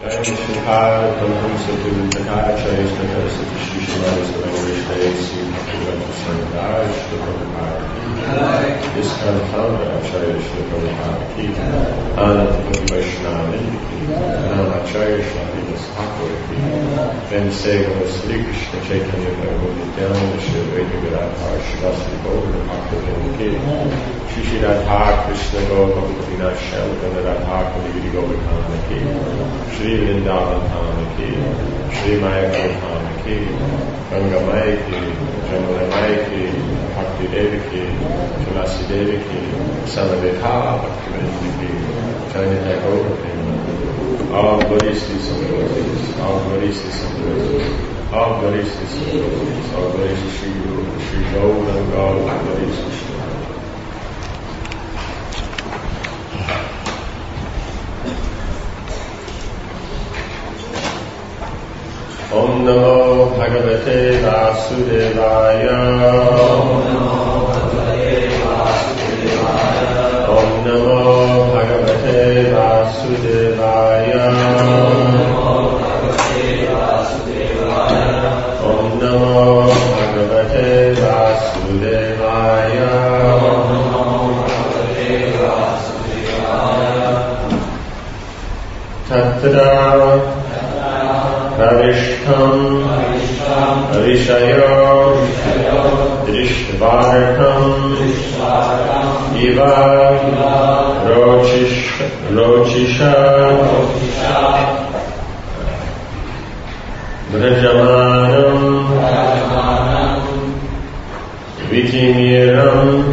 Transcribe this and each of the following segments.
Shukar, Brahman Satu, Takara Chayas, Takara Satu, Shishimada, Savangrishde, Sukha, Sankaraj, Shukar, Iskar Founder, Acharya Shukar, Ananta Vaishnava, Namacharya Shukar, Thakur, then Seva, Sri Krishna, Chaitanya, Nityananda, Shivaya, Viradhar, Shivasri, Govinda, Bhakti, Shri Radha, Krishna, Govinda, Shalva, Radha, Kalividi, Govinda, Shri Vrindavan Dham ki, Shri Maya Dham ki, Ganga Maya ki, Jamuna Maya ki, Bhakti Devi ki, Tulasi Devi ki, Samadekha Bhakti Vrinda ki, Chaitanya Gaura, all glories to Samadekha, all glories to Samadekha, all glories to Samadekha, all glories to Shri Guru, Shri Gaura, all glories to Shri Om Namo Bhagavate Vasudevaya. Om Namo Bhagavate Vasudevaya. Om Namo Bhagavate Vasudevaya. Om Namo Bhagavate Vasudevaya. Om Namo Bhagavate Vasudevaya. Tatra Pravishtam Rishayo Drishtvaratam Iva Rochisha Brajamanam Vitimiram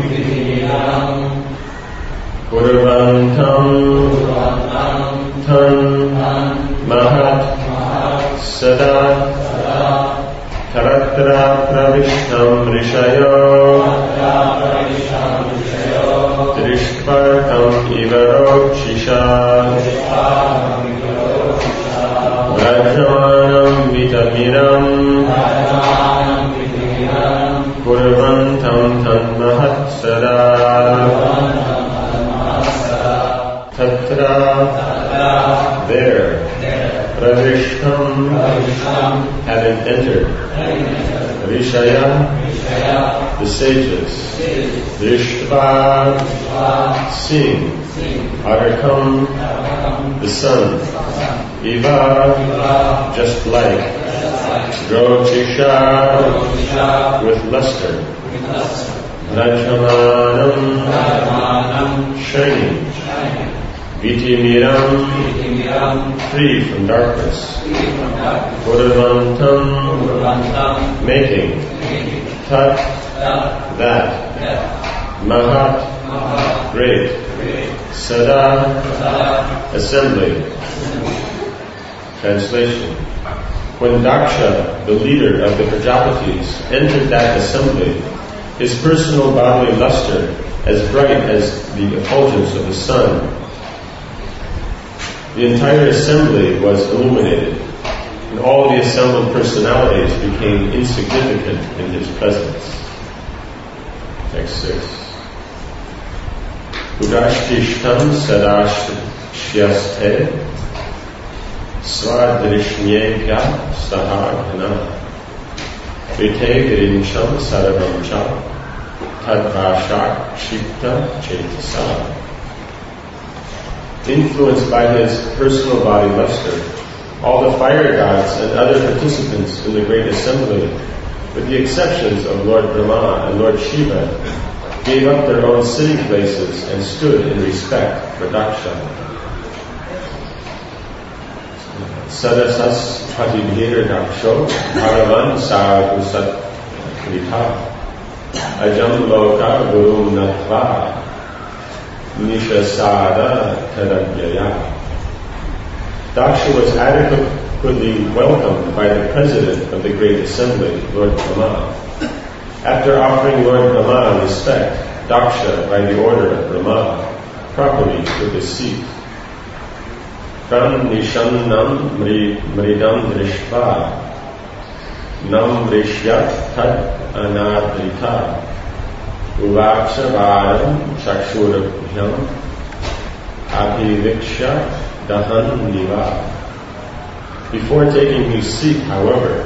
Kurvantam Tan Mahat Sada Taratra Pravishtam Rishayo Drishpartam Ivarochisha Rajamanam Vitamiram Kurvantam Tanmahat Sada Tatra There Pravishtam, having entered, Rishaya, the sages, Drishtva, seeing, Arakam, the sun, Iva, just like, Rochisha, with luster, Rajamanam, shining, Vitimiram, free from darkness. Purvantam, making. Tat, that. Mahat, great. Sada, assembly. Translation. When Daksha, the leader of the Prajapatis, entered that assembly, his personal bodily luster, as bright as the effulgence of the sun, the entire assembly was illuminated, and all the assembled personalities became insignificant in his presence. Text 6. Udashtishtam sadashyaste swadrishnyeya sahagana vite virincham sarvamcha tadvashak shikta chetasa. Influenced by his personal body luster, all the fire gods and other participants in the great assembly, with the exceptions of Lord Brahma and Lord Shiva, gave up their own sitting places and stood in respect for Daksha. Sadasas Patibhir Daksho Bhagavan Sarvusat Krita Ajam Loka Guru Natva Nishasada Tadagyaya. Daksha was adequately welcomed by the president of the great assembly, Lord Brahma. After offering Lord Brahma respect, Daksha, by the order of Brahma, properly took his seat. Pran Nishannam Mridam Drishva Nam Rishyat Tad Anadrita Uvaksavaram Chakshurabhyam Abhiviksha Dahan Niva. Before taking his seat, however,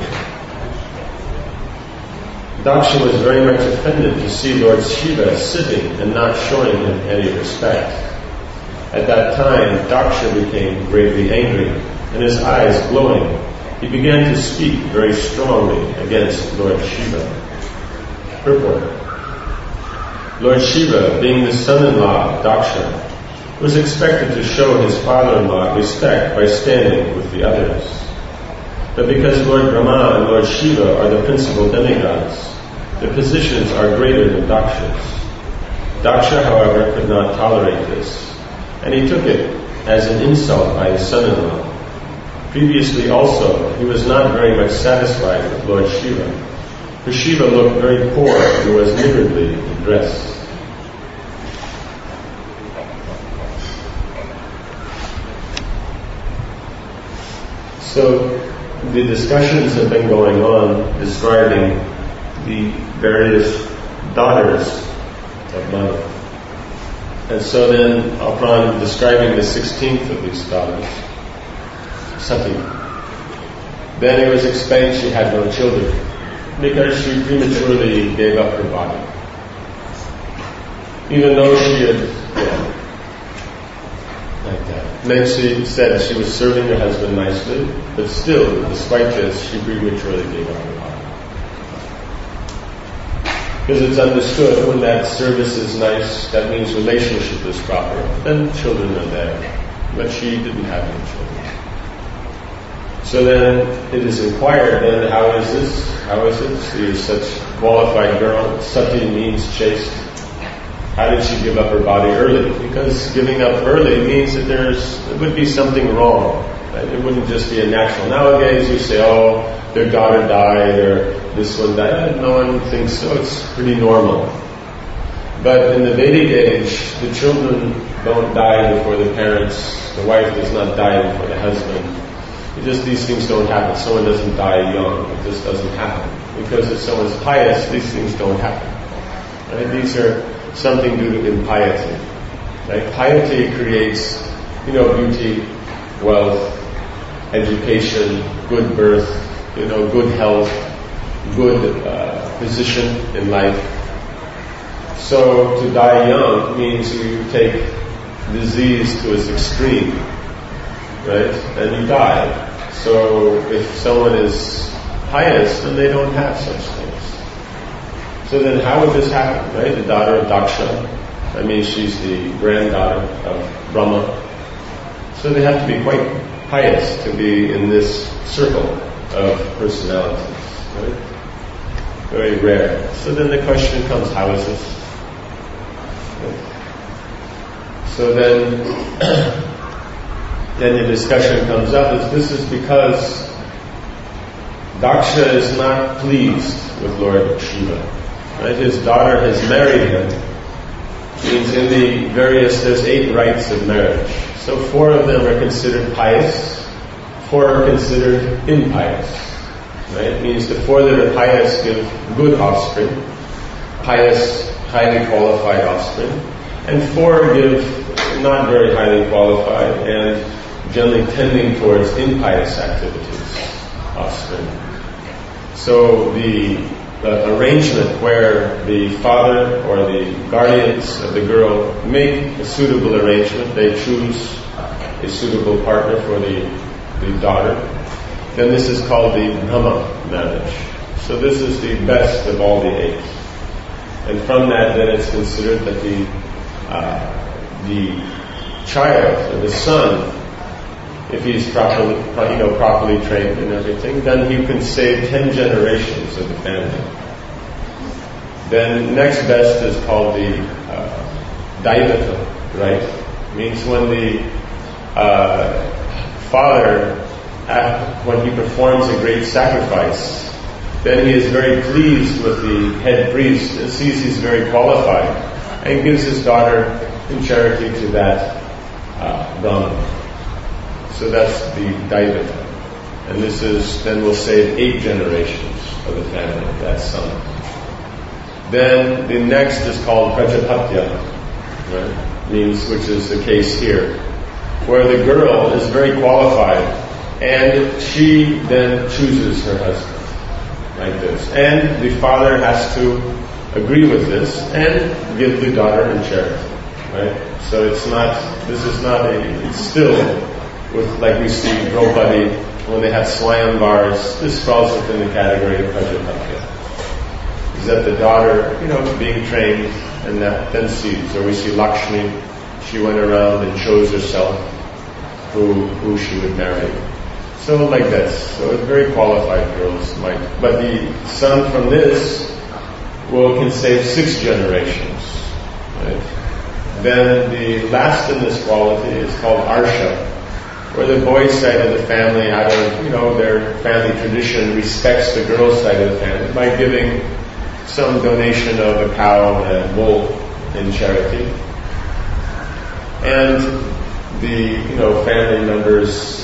Daksha was very much offended to see Lord Shiva sitting and not showing him any respect. At that time, Daksha became greatly angry, and his eyes glowing, he began to speak very strongly against Lord Shiva. Purport. Lord Shiva, being the son-in-law of Daksha, was expected to show his father-in-law respect by standing with the others. But because Lord Brahma and Lord Shiva are the principal demigods, the positions are greater than Daksha's. Daksha, however, could not tolerate this, and he took it as an insult by his son-in-law. Previously also, he was not very much satisfied with Lord Shiva, for Shiva looked very poor and was niggardly dressed. So, the discussions have been going on describing the various daughters of Manu. And so then, upon describing the 16th of these daughters, Sati, then it was explained she had no children because she prematurely gave up her body. Even though she had, like that. And then she said she was serving her husband nicely, but still, despite this, she prematurely gave up her body. Because it's understood when that service is nice, that means relationship is proper, then children are there. But she didn't have any children. So then it is inquired, then how is this? How is it? She is such a qualified girl. Sati means chaste. How did she give up her body early? Because giving up early means that there would be something wrong. Right? It wouldn't just be a natural. Nowadays you say, oh, their daughter died, or this one died. No one thinks so. It's pretty normal. But in the Vedic age, the children don't die before the parents. The wife does not die before the husband. These things don't happen. Someone doesn't die young. It just doesn't happen. Because if someone's pious, these things don't happen. Right? These are something due to impiety. Right? Piety creates, beauty, wealth, education, good birth, good health, good position in life. So to die young means you take disease to its extreme, right? And you die. So if someone is pious, then they don't have such things. So then how would this happen, right? The daughter of Daksha, she's the granddaughter of Brahma. So they have to be quite pious to be in this circle of personalities, right? Very rare. So then the question comes, how is this? Right? So then the discussion comes up, this is because Daksha is not pleased with Lord Shiva. Right? His daughter has married him. Means in the there's 8 rites of marriage. So 4 of them are considered pious, 4 are considered impious. Right? It means the 4 that are pious give good offspring, pious, highly qualified offspring, and 4 give not very highly qualified and generally tending towards impious activities, offspring. So the arrangement where the father or the guardians of the girl make a suitable arrangement, they choose a suitable partner for the daughter, then this is called the Brahma marriage. So this is the best of all the 8. And from that, then it's considered that the child, or the son, if he's properly trained and everything, then he can save 10 generations of the family. Then next best is called the Daivata, right? Means when the father, when he performs a great sacrifice, then he is very pleased with the head priest and sees he's very qualified and gives his daughter in charity to that Brahman. So that's the Daivata. And this is, then we'll save 8 generations of the family, that son. Then the next is called Prajapatya, right? Means, which is the case here, where the girl is very qualified And she then chooses her husband, like this. And the father has to agree with this and give the daughter in charity, right? So it's still, with like we see Draupadi, when they have Swayamvars, this falls within the category of Prajapatya. Is that the daughter, being trained, and that then sees. Or we see Lakshmi, she went around and chose herself who she would marry. So like this. So it's very qualified girls might. But the son from this can save 6 generations. Right? Then the last in this quality is called Arsha, where the boy's side of the family, out of their family tradition, respects the girl's side of the family by giving some donation of a cow and a bull in charity. And the family members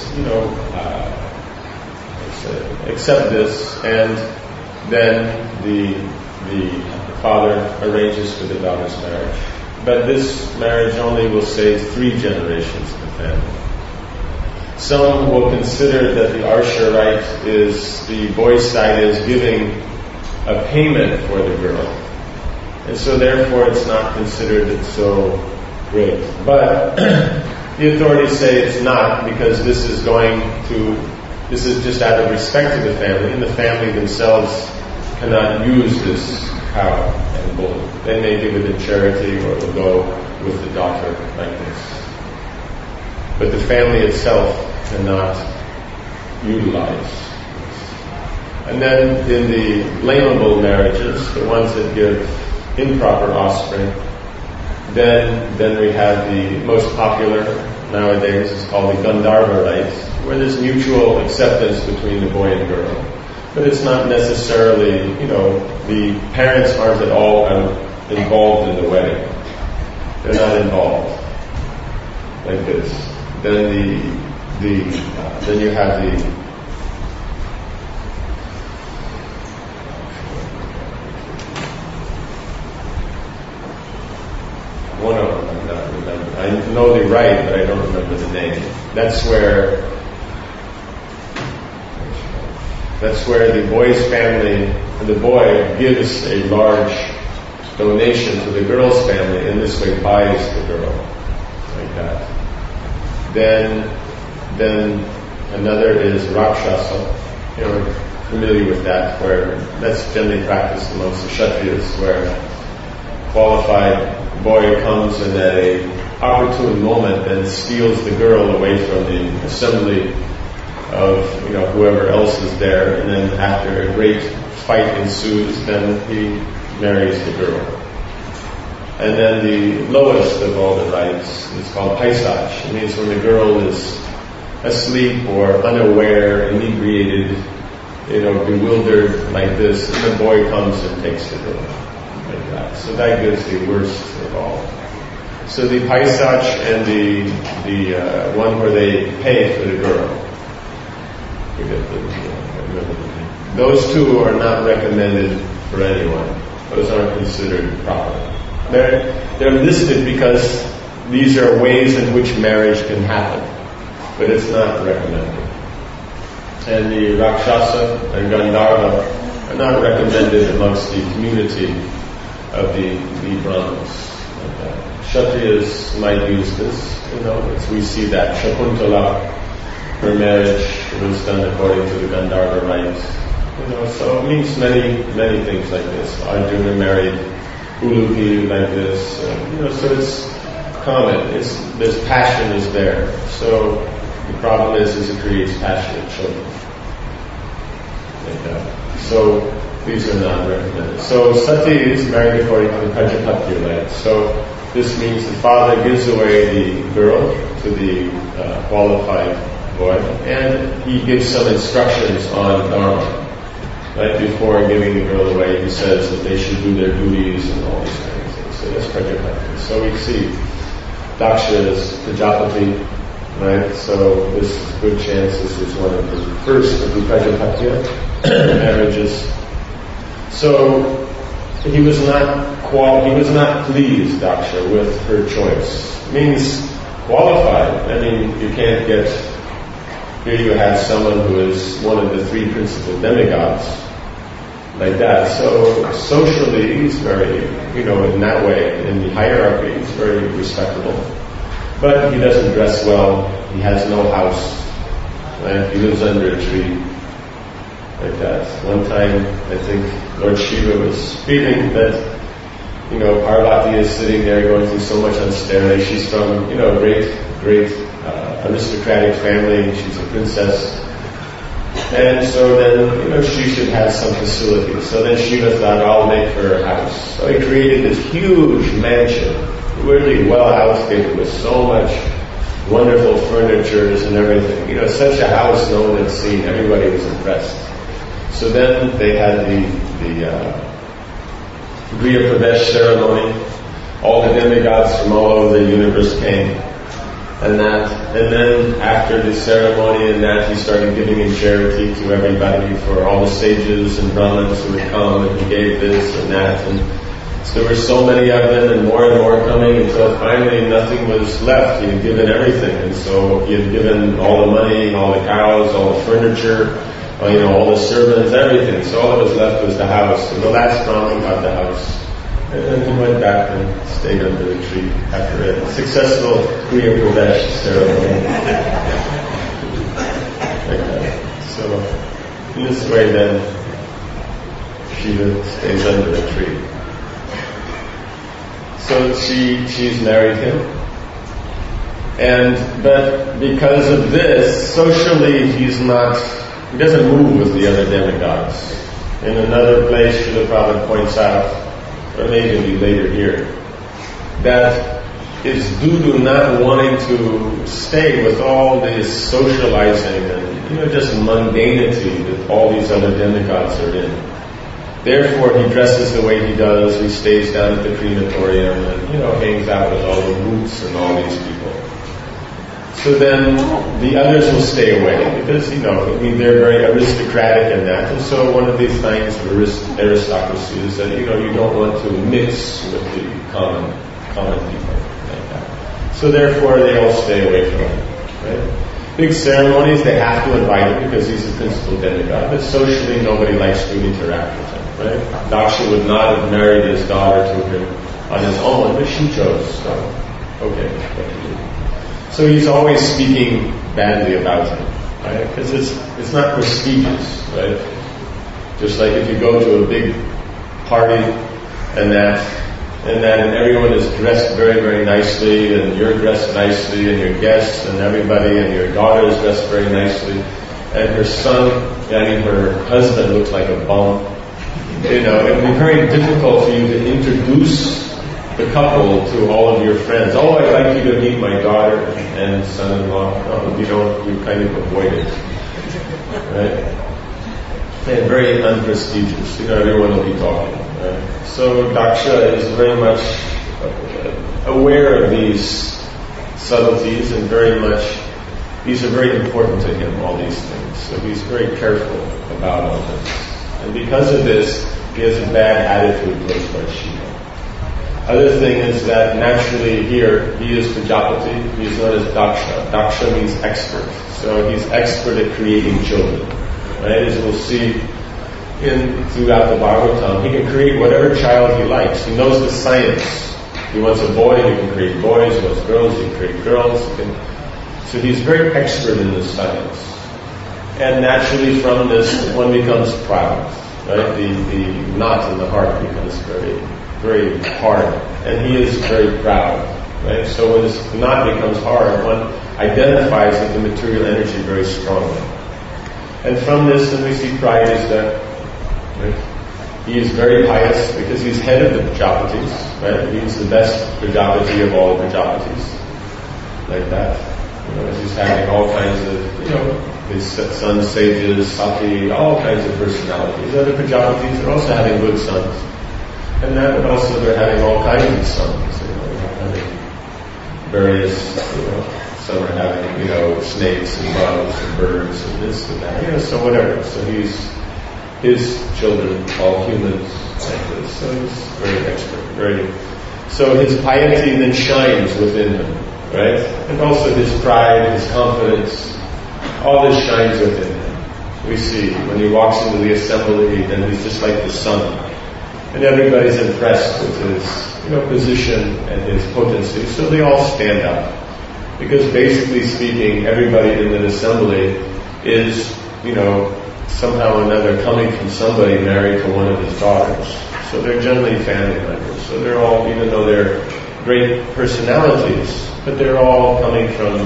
accept this, and then the father arranges for the daughter's marriage. But this marriage only will save 3 generations of the family. Some will consider that the Arsha rite is, the boy's side is giving a payment for the girl. And so therefore it's not considered so great. But the authorities say it's not, because this is just out of respect to the family, and the family themselves cannot use this cow and bull. They may give it in charity, or it will go with the daughter like this. But the family itself cannot utilize. And then in the blamable marriages, the ones that give improper offspring, then we have the most popular nowadays is called the Gandharva rite, where there's mutual acceptance between the boy and girl. But it's not necessarily, the parents aren't at all involved in the wedding. They're not involved like this. Then then you have the one of them I don't remember. I know the rite, but I don't remember the name. That's where the boy's family, the boy gives a large donation to the girl's family, and this way buys the girl, like that. Then another is Rakshasa. You're familiar with that, where that's generally practiced amongst the Kshatriyas, where qualified boy comes in at a opportune moment and steals the girl away from the assembly of whoever else is there, and then after a great fight ensues, then he marries the girl. And then the lowest of all the rites is called Paisach. It means when the girl is asleep or unaware, inebriated, bewildered like this, and the boy comes and takes the girl like that. So that gives the worst of all. So the Paisach and the one where they pay for the girl, those two are not recommended for anyone. Those aren't considered proper. They're listed because these are ways in which marriage can happen, but it's not recommended. And the Rakshasa and Gandharva are not recommended amongst the community of the Brahmins. Kshatriyas might use this, as we see that Shakuntala, her marriage was done according to the Gandharva rite. So it means many things like this. Arjuna married Ulupi like this. So it's common. There's passion is there. So the problem is it creates passionate children. Like that. So these are not recommended. So Sati is married according to the Prajapatya rite. So this means the father gives away the girl to the qualified boy, and he gives some instructions on Dharma. Right before giving the girl away, he says that they should do their duties and all these kind of things. So that's Prajapati. So we see Daksha is Prajapati, right? So this is a good chance this is one of the first of the Prajapatya marriages. So he was not pleased, Daksha, with her choice. It means qualified. I mean, you can't get Here you have someone who is one of the three principal demigods, like that. So socially, he's very, in that way, in the hierarchy, he's very respectable. But he doesn't dress well. He has no house. Right? He lives under a tree, like that. One time, I think Lord Shiva was feeling that, Parvati is sitting there going through so much austerity. She's from, a great aristocratic family. She's a princess. And so then, she should have some facilities. So then Shiva thought, I'll make her a house. So he created this huge mansion, really well outfitted with so much wonderful furnitures and everything. Such a house no one had seen. Everybody was impressed. So then they had the Griya Pravesh ceremony. All the demigods from all over the universe came. And then after the ceremony and that, he started giving in charity to everybody, for all the sages and Brahmins who would come, and he gave this and that, and so there were so many of them, and more coming, until finally nothing was left. He had given everything, and so he had given all the money, all the cows, all the furniture, all the servants, everything. So all that was left was the house, and the last Brahmin got the house. And then he went back and stayed under the tree after a successful Griya Pravesh ceremony. Like that. So, in this way then, Shiva stays under the tree. So she's married him. But because of this, socially he doesn't move with the other demigods. In another place, Srila Prabhupada points out, or maybe later here, that it's due to not wanting to stay with all this socializing and, just mundanity that all these other demigods are in. Therefore, he dresses the way he does, he stays down at the crematorium and, hangs out with all the roots and all these people. So then the others will stay away because, they're very aristocratic in that. And so one of these things of aristocracy is that, you don't want to mix with the common people like that. So therefore they all stay away from him. Right? Big ceremonies, they have to invite him because he's the principal demigod. But socially nobody likes to interact with him. Right? Daksha would not have married his daughter to him on his own, but she chose. So, okay, what to do? So he's always speaking badly about him, right? Because it's not prestigious, right? Just like if you go to a big party and everyone is dressed very, very nicely, and you're dressed nicely, and your guests and everybody, and your daughter is dressed very nicely, and her husband looks like a bum. It would be very difficult for you to introduce the couple to all of your friends. Oh, I'd like you to meet my daughter and son-in-law. No, you kind of avoid it. Right? And very unprestigious. Everyone will be talking. Right? So Daksha is very much aware of these subtleties and these are very important to him, all these things. So he's very careful about all this. And because of this, he has a bad attitude towards Shiva. Other thing is that naturally here, he is Prajapati, he is known as Daksha. Daksha means expert. So he's expert at creating children. Right? As we'll see throughout the Bhagavatam, he can create whatever child he likes. He knows the science. He wants a boy, he can create boys. He wants girls, he can create girls. So he's very expert in this science. And naturally from this, one becomes proud. Right? The knot in the heart becomes very, very hard. And he is very proud. Right? So when this knot becomes hard, one identifies with the material energy very strongly. And from this, then we see pride is that he is very pious because he's head of the Prajapatis. Right? He's the best Prajapati of all the Prajapatis. Like that. He's having all kinds of, his sons, sages, Sati, all kinds of personalities. Other Prajapatis are also having good sons. And that also they're having all kinds of sons. Having various, some are having, snakes and bugs and birds and this and that. So whatever. So his children, all humans like this. So he's very expert. So his piety then shines within him. Right? And also his pride, his confidence, all this shines within him. We see when he walks into the assembly, then he's just like the sun. And everybody's impressed with his position and his potency, so they all stand up. Because basically speaking, everybody in that assembly is, somehow or another coming from somebody married to one of his daughters. So they're generally family members. So they're all, even though they're great personalities, but they're all coming from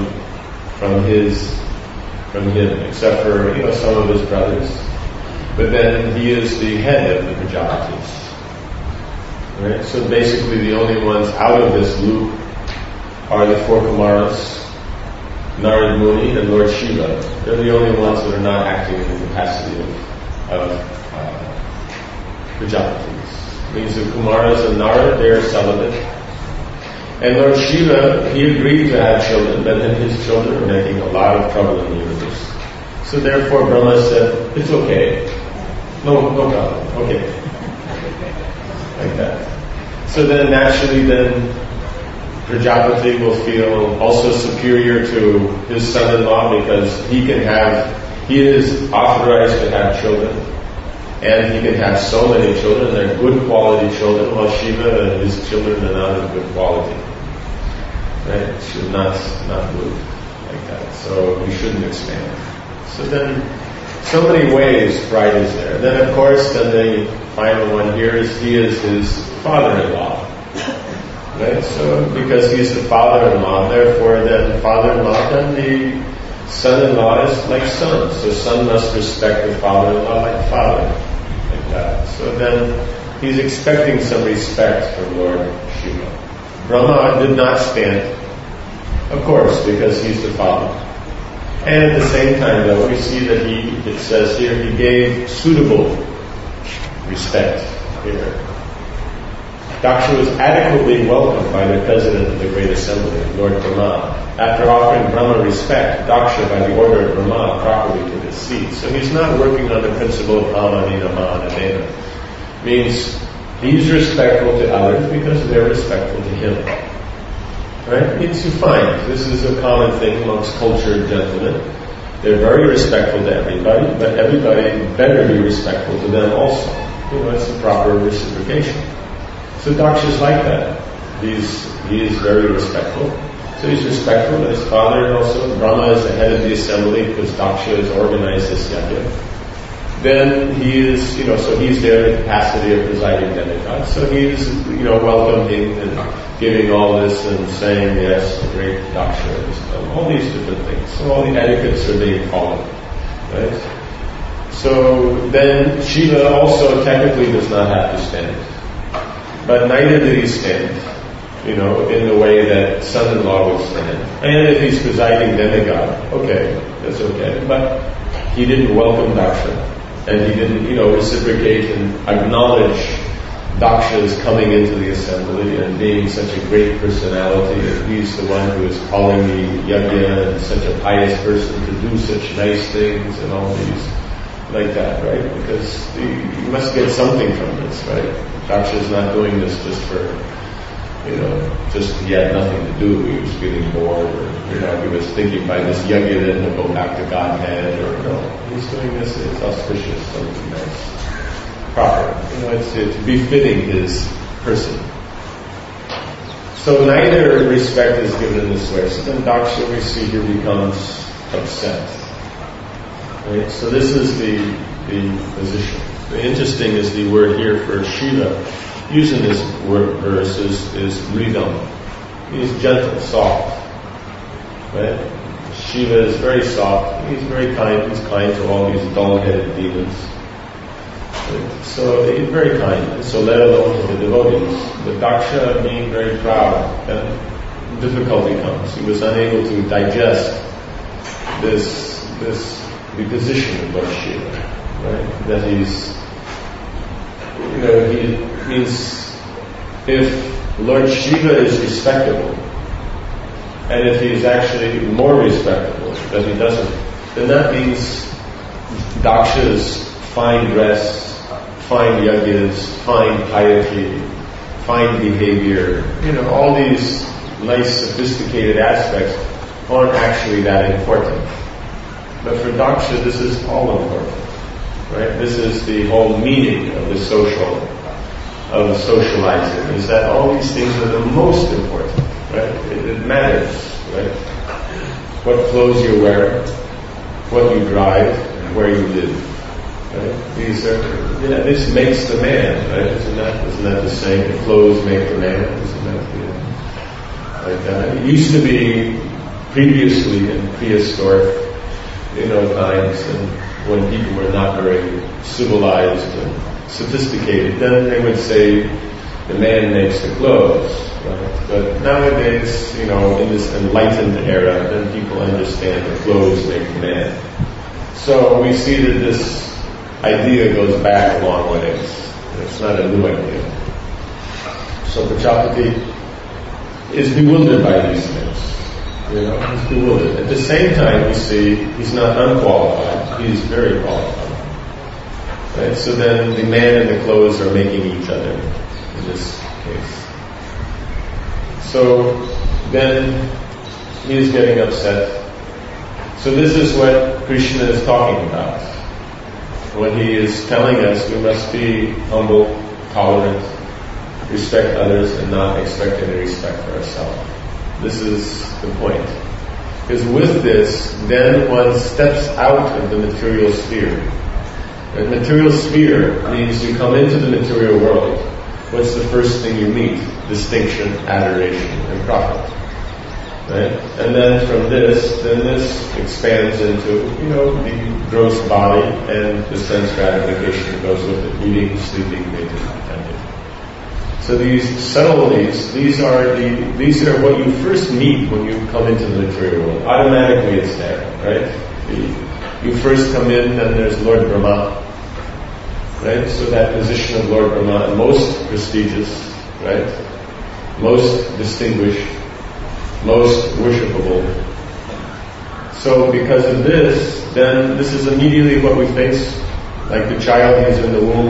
him, except for, some of his brothers. But then he is the head of the Prajapatis. Right? So basically the only ones out of this loop are the four Kumaras, Narad Muni, and Lord Shiva. They're the only ones that are not acting in the capacity of Prajapatis. Means the Kumaras and Narad, they are celibate. And Lord Shiva, he agreed to have children, but then his children are making a lot of trouble in the universe. So therefore Brahma said, it's okay. No problem. Okay. Like that. So then naturally Prajapati will feel also superior to his son-in-law because he is authorized to have children. And he can have so many children, they're good quality children, while Shiva and his children are not of good quality. Right? It should not move like that. So we shouldn't expand. So then, so many ways pride is there. And then of course, the final one here is he is his father-in-law. Right? So because he's the father-in-law, therefore then father-in-law, then the son-in-law is like son. So son must respect the father-in-law like father. Like that. So then he's expecting some respect from Lord Shiva. Brahma did not stand, of course, because he's the father. And at the same time though, we see that it says here, he gave suitable respect here. Daksha was adequately welcomed by the president of the Great Assembly, Lord Brahma. After offering Brahma respect, Daksha, by the order of Brahma, properly took his seat. So he's not working on the principle of Amanina Mahanadena. Means he's respectful to others because they're respectful to him. Right? Means you find this is a common thing amongst cultured gentlemen. They're very respectful to everybody, but everybody better be respectful to them also. It's the proper reciprocation. So Daksha is like that. He is very respectful. So he's respectful of his father, and also Brahma is the head of the assembly because Daksha has organized this yajna. Then he is, so he's there in the capacity of presiding demigod. So he's, welcoming and giving all this and saying, yes, the great Daksha, all these different things. So all the etiquettes are being followed. Right? So then Shiva also technically does not have to stand. But neither did he stand, in the way that son-in-law would stand. And if he's presiding demigod, okay, that's okay. But he didn't welcome Daksha. And he didn't, reciprocate and acknowledge Daksha's coming into the assembly and being such a great personality. And he's the one who is calling the yajna and such a pious person to do such nice things and all these, like that, right? Because you must get something from this, right? Daksha's not doing this just for, just he had nothing to do. He was feeling bored, or he was thinking by this yajna then he'll go back to Godhead, or he's doing this. It's auspicious, something nice, proper. It's befitting his person. So neither respect is given in this way. So then Daksha, we see here, becomes upset. Right? So this is the position. The interesting is the word here for Shiva, using this word verse is mridam. He's gentle, soft. Right? Shiva is very soft. He's very kind. He's kind to all these dull-headed demons. Right? So he's very kind. So let alone to the devotees. But Daksha, being very proud, then difficulty comes. He was unable to digest the position of Lord Shiva. Right? That he's, he means if Lord Shiva is respectable, and if he is actually more respectable that he doesn't, then that means Daksha's fine dress, fine yajnas, fine piety, fine behavior, all these nice sophisticated aspects aren't actually that important. But for Daksha, this is all important, right? This is the whole meaning of the socializing, is that all these things are the most important, right? It matters, right? What clothes you wear, what you drive, and where you live, right? This makes the man, right? Isn't that the same? The clothes make the man, isn't that like that? It used to be previously in prehistoric, times, and when people were not very civilized and sophisticated, then they would say the man makes the clothes, right? But nowadays, in this enlightened era, then people understand the clothes make the man. So we see that this idea goes back a long ways. It's not a new idea. So Prajapati is bewildered by these things. He's bewildered. At the same time, we see he's not unqualified. He's very qualified. Right? So then the man and the clothes are making each other in this case. So then he is getting upset. So this is what Krishna is talking about. When he is telling us we must be humble, tolerant, respect others, and not expect any respect for ourselves. This is the point. Because with this, then one steps out of the material sphere. And material sphere means you come into the material world. What's the first thing you meet? Distinction, adoration, and profit. Right? And then from this expands into, the gross body and the sense gratification that goes with it. Eating, sleeping, mating, pretending. So these subtleties, these are what you first meet when you come into the material world. Automatically it's there, right? You first come in and there's Lord Brahma, right? So that position of Lord Brahma, most prestigious, right? Most distinguished, most worshipable. So because of this, then this is immediately what we face. Like the child, he's in the womb,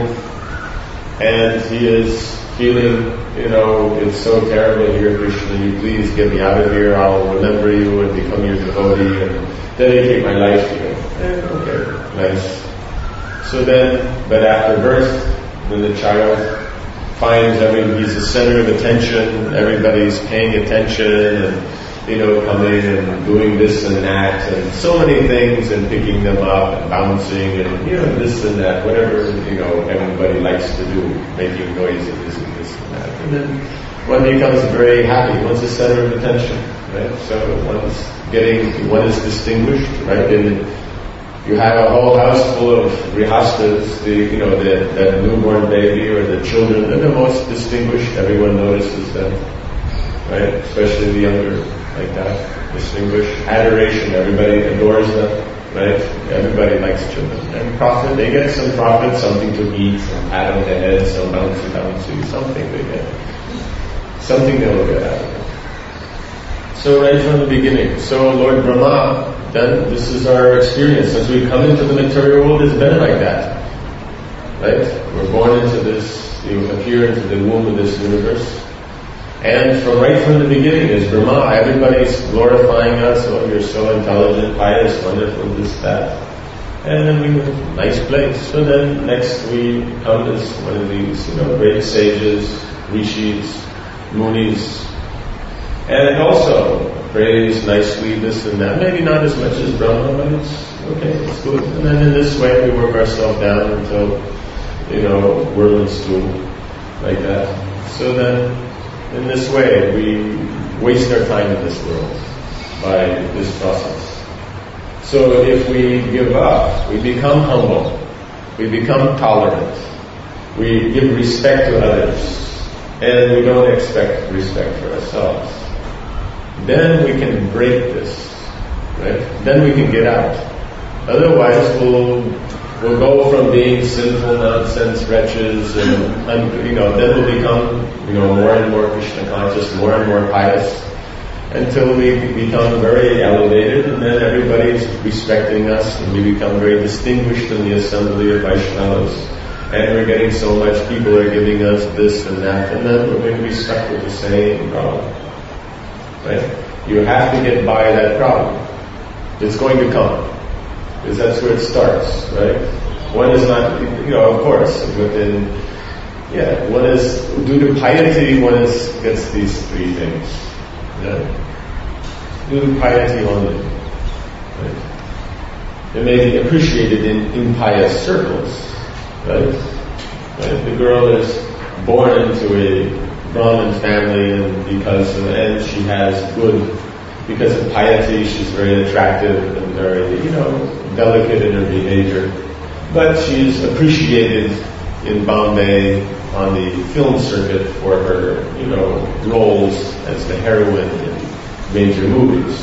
and he is feeling, it's so terrible here, Krishna, you please get me out of here, I'll remember you and become your devotee and dedicate my life to you. Okay, nice. So then, but after birth, when the child finds, he's the center of attention, everybody's paying attention and, coming and doing this and that and so many things and picking them up and bouncing and, this and that, whatever, everybody likes to do, making noise and this and that. And then one becomes very happy, one's the center of attention, right? So one is distinguished, right? And you have a whole house full of grihastas, that newborn baby or the children, they're the most distinguished, everyone notices them, right? Especially the younger, like that, distinguished. Adoration, everybody adores them, right? Everybody likes children. And profit, they get some profit, something to eat, some pat on the head, some bouncy, something they get. Something they'll get out of it. So right from the beginning. So Lord Brahma, then this is our experience. As we come into the material world, it's been like that. Right? We're born into this, you appear into the womb of this universe. And right from the beginning is Brahma. Everybody's glorifying us. Oh, you're so intelligent, pious, wonderful, this, that. And then we have a nice place. So then next we come as one of these, great sages, rishis, munis. And also praise nicely, this and that. Maybe not as much as Brahma, but it's okay, it's good. And then in this way we work ourselves down until, we're in stool, like that. So then, in this way, we waste our time in this world by this process. So if we give up, we become humble, we become tolerant, we give respect to others, and we don't expect respect for ourselves. Then we can break this, right? Then we can get out. Otherwise, we'll go from being sinful, nonsense wretches, and then we'll become, more and more Krishna conscious, more and more pious, until we become very elevated, and then everybody's respecting us, and we become very distinguished in the assembly of Vaishnavas, and we're getting so much, people are giving us this and that, and then we're going to be stuck with the same problem. Right? You have to get by that problem. It's going to come. Because that's where it starts, right? One is not, of course, within, one is, due to piety, gets these three things. Yeah? Due to piety only. Right? It may be appreciated in impious circles, right? The girl is born into a Brahmin family, and she has because of piety, she's very attractive and very, delicate in her behavior. But she's appreciated in Bombay on the film circuit for her, roles as the heroine in major movies.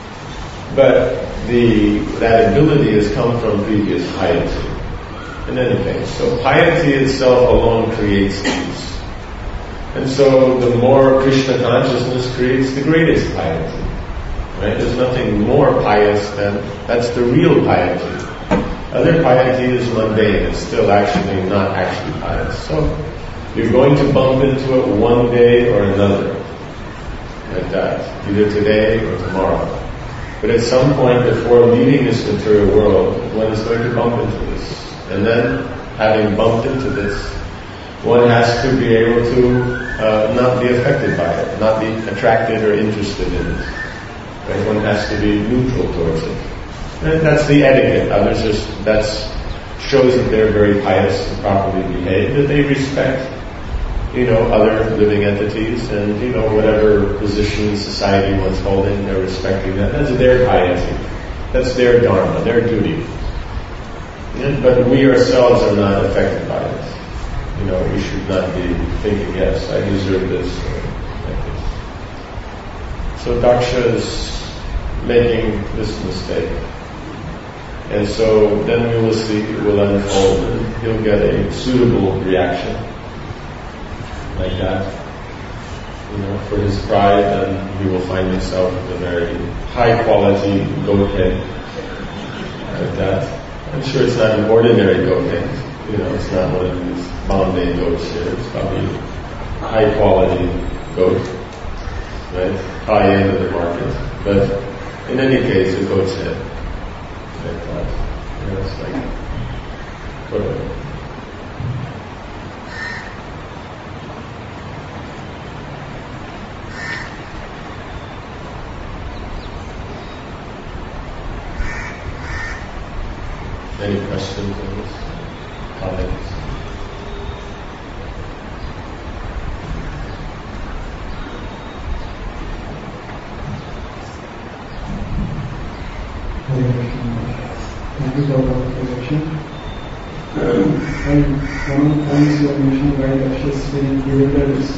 But that ability has come from previous piety. In any case, so piety itself alone creates these. And so the more Krishna consciousness creates the greatest piety. Right? There's nothing more pious than, that's the real piety. Other piety is mundane, it's still actually not actually pious. So you're going to bump into it one day or another. Like that. Either today or tomorrow. But at some point before leaving this material world, one is going to bump into this. And then, having bumped into this, one has to be able to not be affected by it, not be attracted or interested in it. Right? One has to be neutral towards it. And that's the etiquette. That shows that they're very pious and properly behaved, that they respect, other living entities, and, whatever position in society one's holding, they're respecting that. That's their piety. That's their dharma, their duty. But we ourselves are not affected by it. We should not be thinking, yes, I deserve this, or like this. So Daksha is making this mistake. And so then we will see, it will unfold, and he'll get a suitable reaction. Like that. For his pride, then he will find himself with a very high quality goat head. Like that. I'm sure it's not an ordinary goat head. It's not one of these Bombay goats here. It's probably a high quality goat. Right? High end of the market. But in any case, a goat's head. Like that. It's like whatever. Any questions on this? Comments? Thank you for the introduction. One points you have mentioned why Daksha is being given is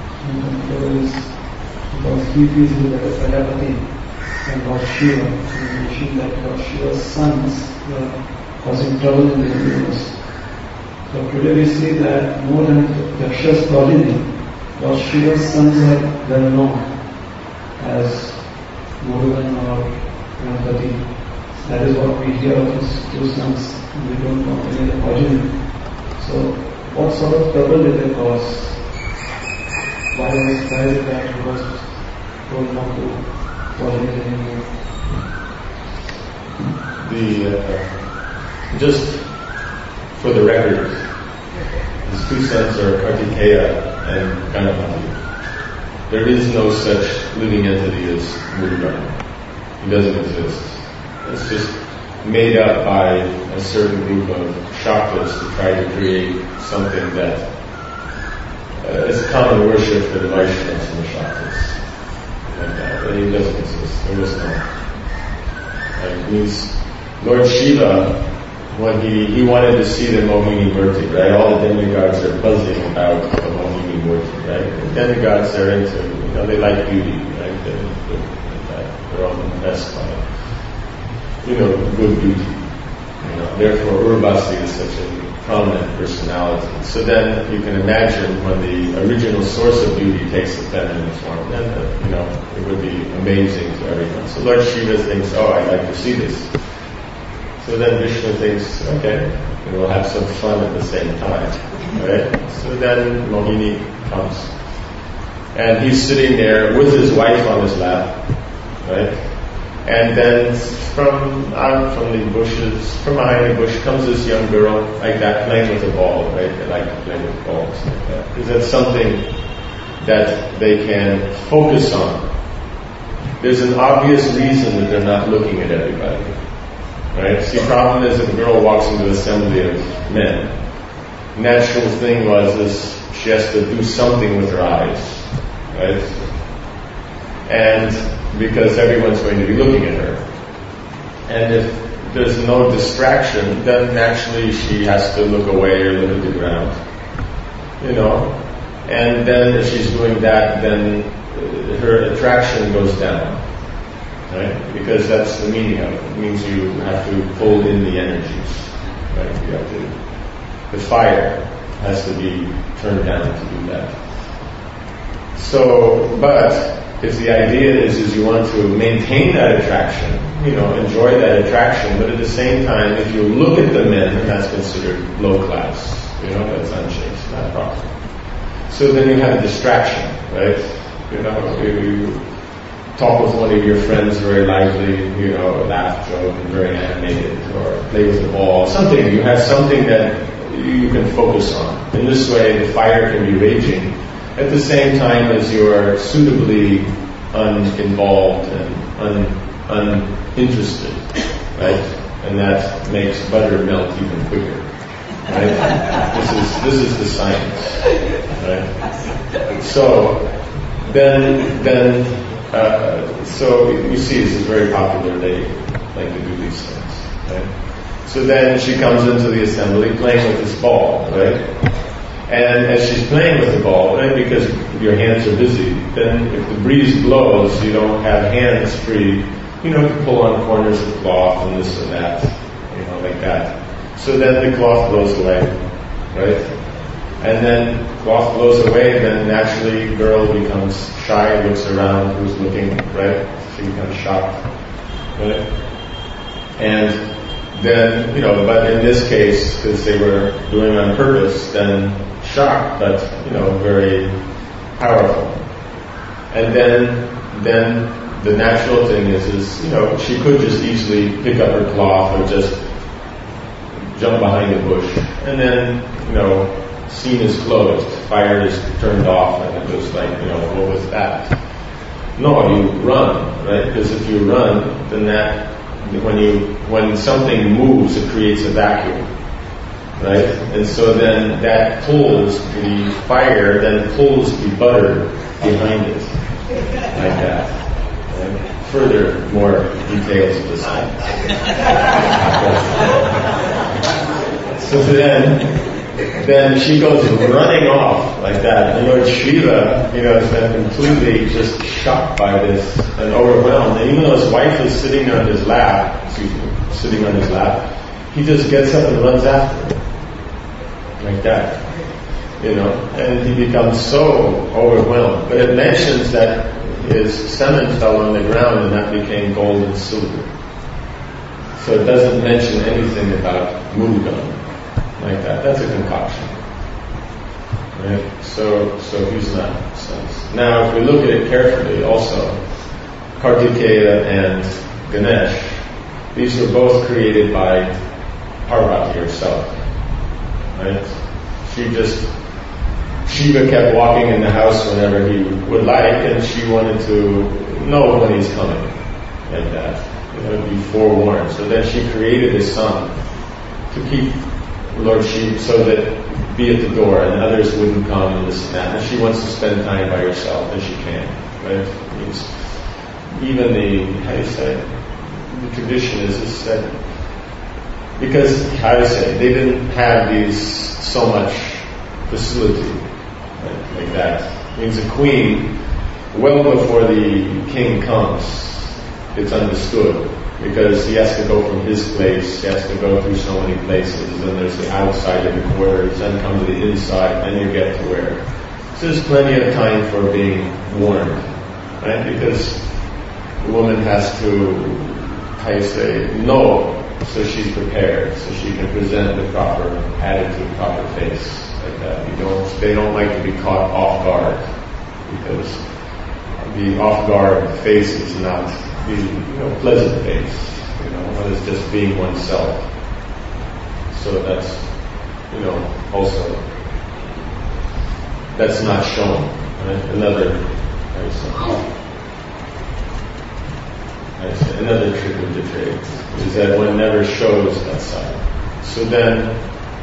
because he feels with the Prajapati and Lord Shiva. You mentioned that Lord Shiva's sons were causing trouble in the universe. So today we see that more than Daksha's progeny, Lord Shiva's sons are well known as Murugan or Ganpati. That is what we hear of his two sons. We don't know any of the progeny. So what sort of trouble did they cause? Why is it that he was told not to progeny anymore? Just for the record, his two sons are Kartikeya and Ganapati. There is no such living entity as Murugan. He doesn't exist. It's just made up by a certain group of Shaktas to try to create something that is common worship for the Vaishnavas and the Shaktas. Like that. But he doesn't exist. There was no. It means Lord Shiva, when he wanted to see the Mohini Murti, right? All the demigods are buzzing about the Mohini Murti, right? The demigods are into, they like beauty, right? They're all impressed by it. Good beauty. Therefore Urvasi is such a prominent personality. So then you can imagine when the original source of beauty takes the feminine form, then it would be amazing to everyone. So Lord Shiva thinks, I'd like to see this. So then Vishnu thinks, okay, we'll have some fun at the same time. Right? So then Mohini comes. And he's sitting there with his wife on his lap, right? And then from out from the bushes, from behind the bush comes this young girl like that, playing with a ball, right? They like to play with balls like that. Because that's something that they can focus on. There's an obvious reason that they're not looking at everybody. Right? See, the problem is if a girl walks into an assembly of men, natural thing is she has to do something with her eyes. Right? And because everyone's going to be looking at her. And if there's no distraction, then naturally she has to look away or look at the ground. You know? And then if she's doing that, then her attraction goes down. Right? Because that's the meaning of it. It means you have to pull in the energies. Right? You have to, the fire has to be turned down to do that. So, but if the idea is you want to maintain that attraction, enjoy that attraction, but at the same time, if you look at the men, then that's considered low class. That's unchaste, not proper. So then you have a distraction, right? You talk with one of your friends very lively, laugh, joke, and very animated, or play with the ball, something. You have something that you can focus on. In this way, the fire can be raging at the same time as you are suitably uninvolved and uninterested, right? And that makes butter melt even quicker, right? This is the science, right? So so you see, this is very popular. They like to do these things, right? So then she comes into the assembly playing with this ball, right? And as she's playing with the ball, right, because your hands are busy, then if the breeze blows, you don't have hands free, to pull on corners of cloth and this and that, like that. So then the cloth blows away, right? And then cloth blows away, then naturally the girl becomes shy, looks around, who's looking, right? She becomes shocked, right? And then, but in this case, because they were doing on purpose, then shocked, but, very powerful. And then the natural thing is, she could just easily pick up her cloth or just jump behind a bush. And then, scene is closed, fire is turned off, and it goes like, what was that? No, you run, right? Because if you run, then when something moves, it creates a vacuum. Right? And so then that pulls the fire, then pulls the butter behind it. Like that. Right? Further, more details of the science. So then she goes running off like that. And Lord Shiva, has been completely just shocked by this and overwhelmed. And even though his wife is sitting on his lap, he just gets up and runs after her. Like that, and he becomes so overwhelmed. But it mentions that his semen fell on the ground and that became gold and silver. So it doesn't mention anything about Murugan like that. That's a concoction, right? So he's not sense. Now, if we look at it carefully, also Kartikeya and Ganesh, these were both created by Parvati herself. Right? Shiva kept walking in the house whenever he would like, and she wanted to know when he's coming, like that, be forewarned. So then she created a son to keep Lord Shiva, so that be at the door, and others wouldn't come and this and that. And she wants to spend time by herself, and she can. Right? Even the tradition is that. Because, they didn't have so much facility, right, like that. It means a queen, well before the king comes, it's understood. Because he has to go from his place, he has to go through so many places, then there's the outside of the quarters, then come to the inside, then you get to where. So there's plenty of time for being warned, right? Because the woman has to, know, so she's prepared, so she can present the proper attitude, proper face, like that. They don't like to be caught off guard, because the off guard face is not the pleasant days, when it's just being oneself. So that's, also, that's not shown. Right? Another trick of the trade is that one never shows that side. So then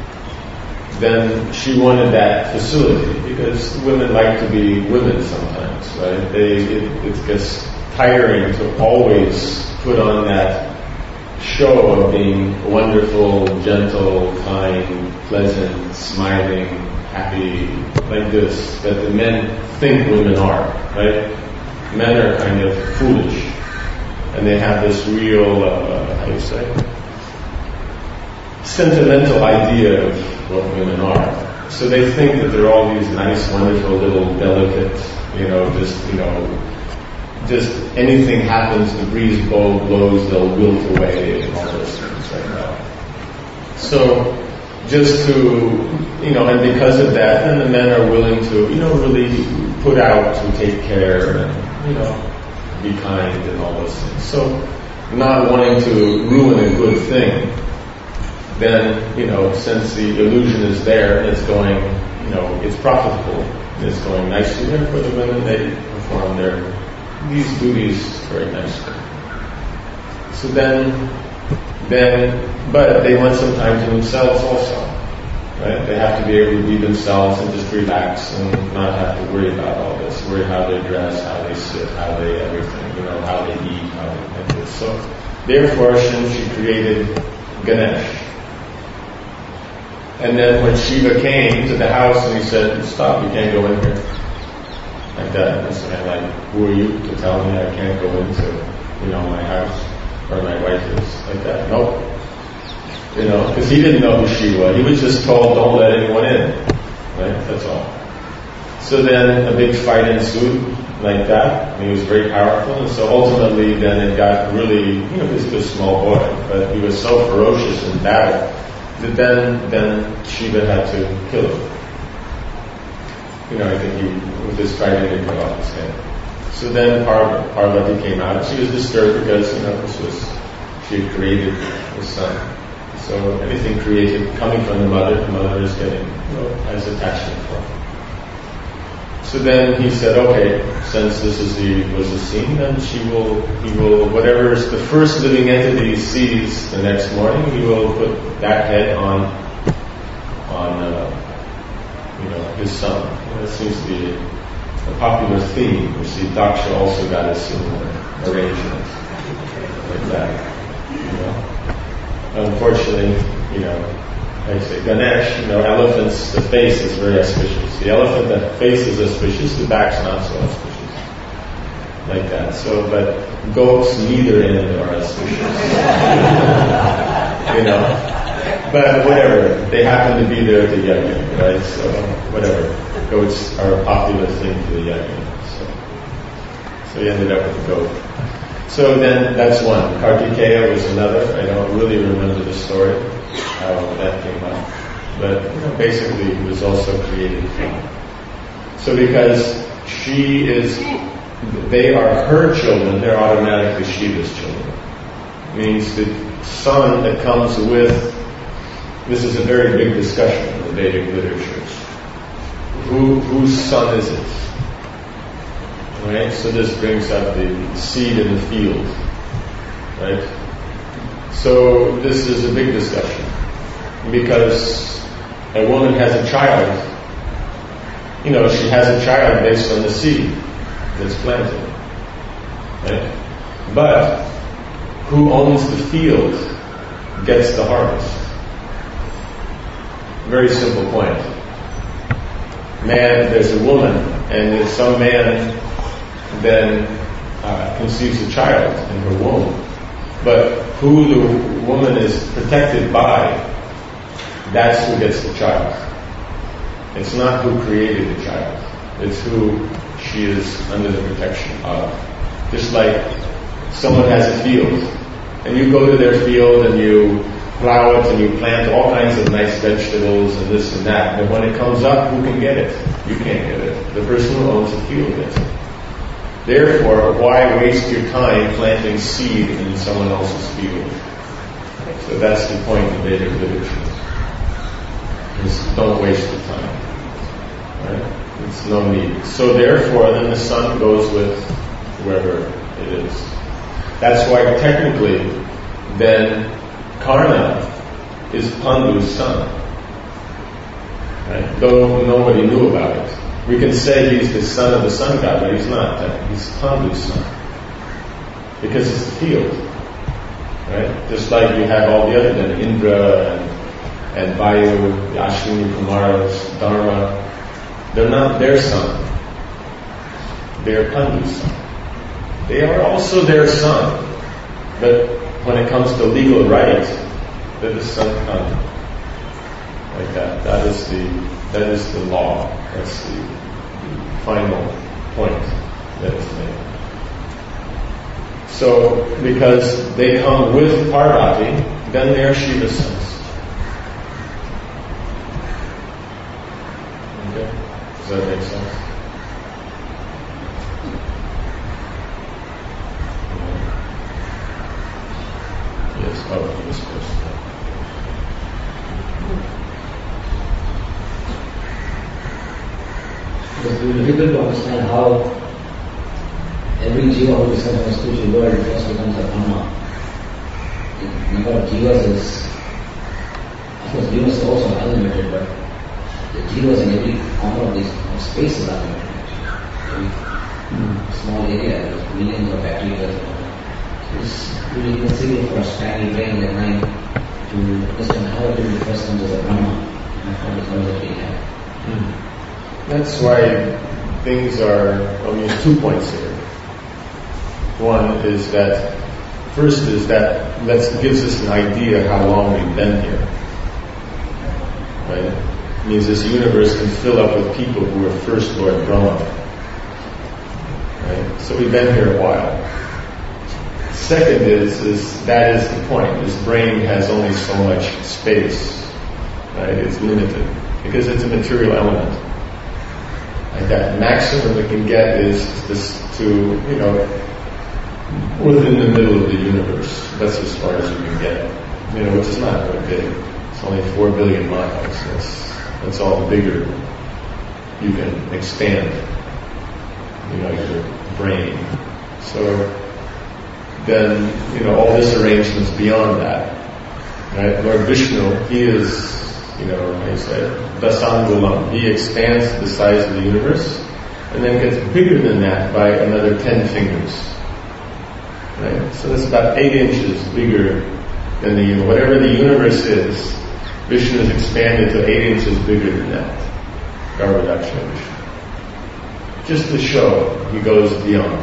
she wanted that facility, because women like to be women sometimes, right? It gets tiring to always put on that show of being wonderful, gentle, kind, pleasant, smiling, happy, like this, that the men think women are, right? Men are kind of foolish, and they have this real, sentimental idea of what women are. So they think that they're all these nice, wonderful, little, delicate, just anything happens, the breeze blows, they'll wilt away, and all those things like that. So, just to, and because of that, then the men are willing to, really put out to take care and, be kind and all those things. So, not wanting to ruin a good thing, then, since the illusion is there and it's going, it's profitable, and it's going nicely there for the women, they perform these duties very nicely. So but they want some time to themselves also, right? They have to be able to be themselves and just relax and not have to worry about all this, worry how they dress, how they sit, how they everything, how they eat, how they like this. So therefore she created Ganesh. And then when Shiva came to the house and he said, stop, you can't go in here. Like that. And so I'm like, who are you to tell me I can't go into, my house where my wife is? Like that. Nope. Because he didn't know who she was. He was just told, don't let anyone in. Right? That's all. So then a big fight ensued like that. And he was very powerful. And so ultimately then it got really, he was just a small boy, but he was so ferocious in battle that then Shiva had to kill him. I think he, with his trident, he cut off his head. So then Parvati came out, and she was disturbed because, she had created the son. So anything created coming from the mother is getting, has attachment for him. So then he said, okay, since this was the scene, then he will, whatever is the first living entity he sees the next morning, he will put that head on his son. That seems to be a popular theme. You see, Daksha also got a similar arrangement like that. Unfortunately, like I say, Ganesh, elephants, the face is very auspicious. The elephant, the face is auspicious, the back's not so auspicious. Like that. So, but goats, neither end are auspicious. But whatever, they happen to be there at the yajna, right? So, whatever. Goats are a popular thing for the yajna. So he ended up with a goat. So then, that's one. Kartikeya was another. I don't really remember the story, how that came up. But, basically, he was also created from. So because they are her children, they're automatically Shiva's children. Means the son that comes with, this is a very big discussion in the Vedic literatures. Whose son is it? Right? So this brings up the seed in the field. Right? So this is a big discussion. Because a woman has a child, she has a child based on the seed that's planted. Right? But who owns the field gets the harvest. Very simple point. Man, there's a woman, and if some man then conceives a child in her womb, but who the woman is protected by, that's who gets the child. It's not who created the child. It's who she is under the protection of. Just like someone has a field, and you go to their field and you plow it and you plant all kinds of nice vegetables and this and that, but when it comes up, who can get it? You can't get it. The person who owns the field gets it. Therefore, why waste your time planting seed in someone else's field? So that's the point of Vedic literature. Don't waste the time. Right? It's no need. So therefore, then the son goes with whoever it is. That's why technically, then Karna is Pandu's son. Right? Though nobody knew about it. We can say he's the son of the sun god, but he's not. He's Pandu's son. Because it's the field. Right? Just like you have all the other men, Indra and Vayu, the Ashwini Kumaras, Dharma. They're not their son. They're Pandu's son. They are also their son. But when it comes to legal right, they're the son of Pandu. Like that. That is the law. That's the final point that is made. So, because they come with Parvati, then they are Shiva's sons. Okay? Does that make sense? Yes, oh, this person. It's very difficult to understand how every jiva who is in the spiritual world first becomes a Brahma. The number of jivas is, of course, jivas are also unlimited, but the jivas in every corner of this space is unlimited. Every small area, there's millions of bacteria. So it's really conceivable for a tiny brain like mine to understand how every person is a Brahma and how the colors that we have. That's why things are, 2 points here. One is that, first is that gives us an idea how long we've been here. Right? It means this universe can fill up with people who were first Lord Brahma. Right? So we've been here a while. Second is that is the point. This brain has only so much space. Right? It's limited. Because it's a material element. Like that maximum we can get is this to, within the middle of the universe. That's as far as you can get. Which is not very big. It's only 4 billion miles. That's all bigger. You can expand, your brain. So then, all this arrangement's beyond that. Right? Lord Vishnu, he is, I say, Dasangulam. He expands the size of the universe and then gets bigger than that by another 10 fingers. Right? So that's about 8 inches bigger than the universe. Whatever the universe is, Vishnu is expanded to 8 inches bigger than that. Garbhadaksha Vishnu. Just to show he goes beyond.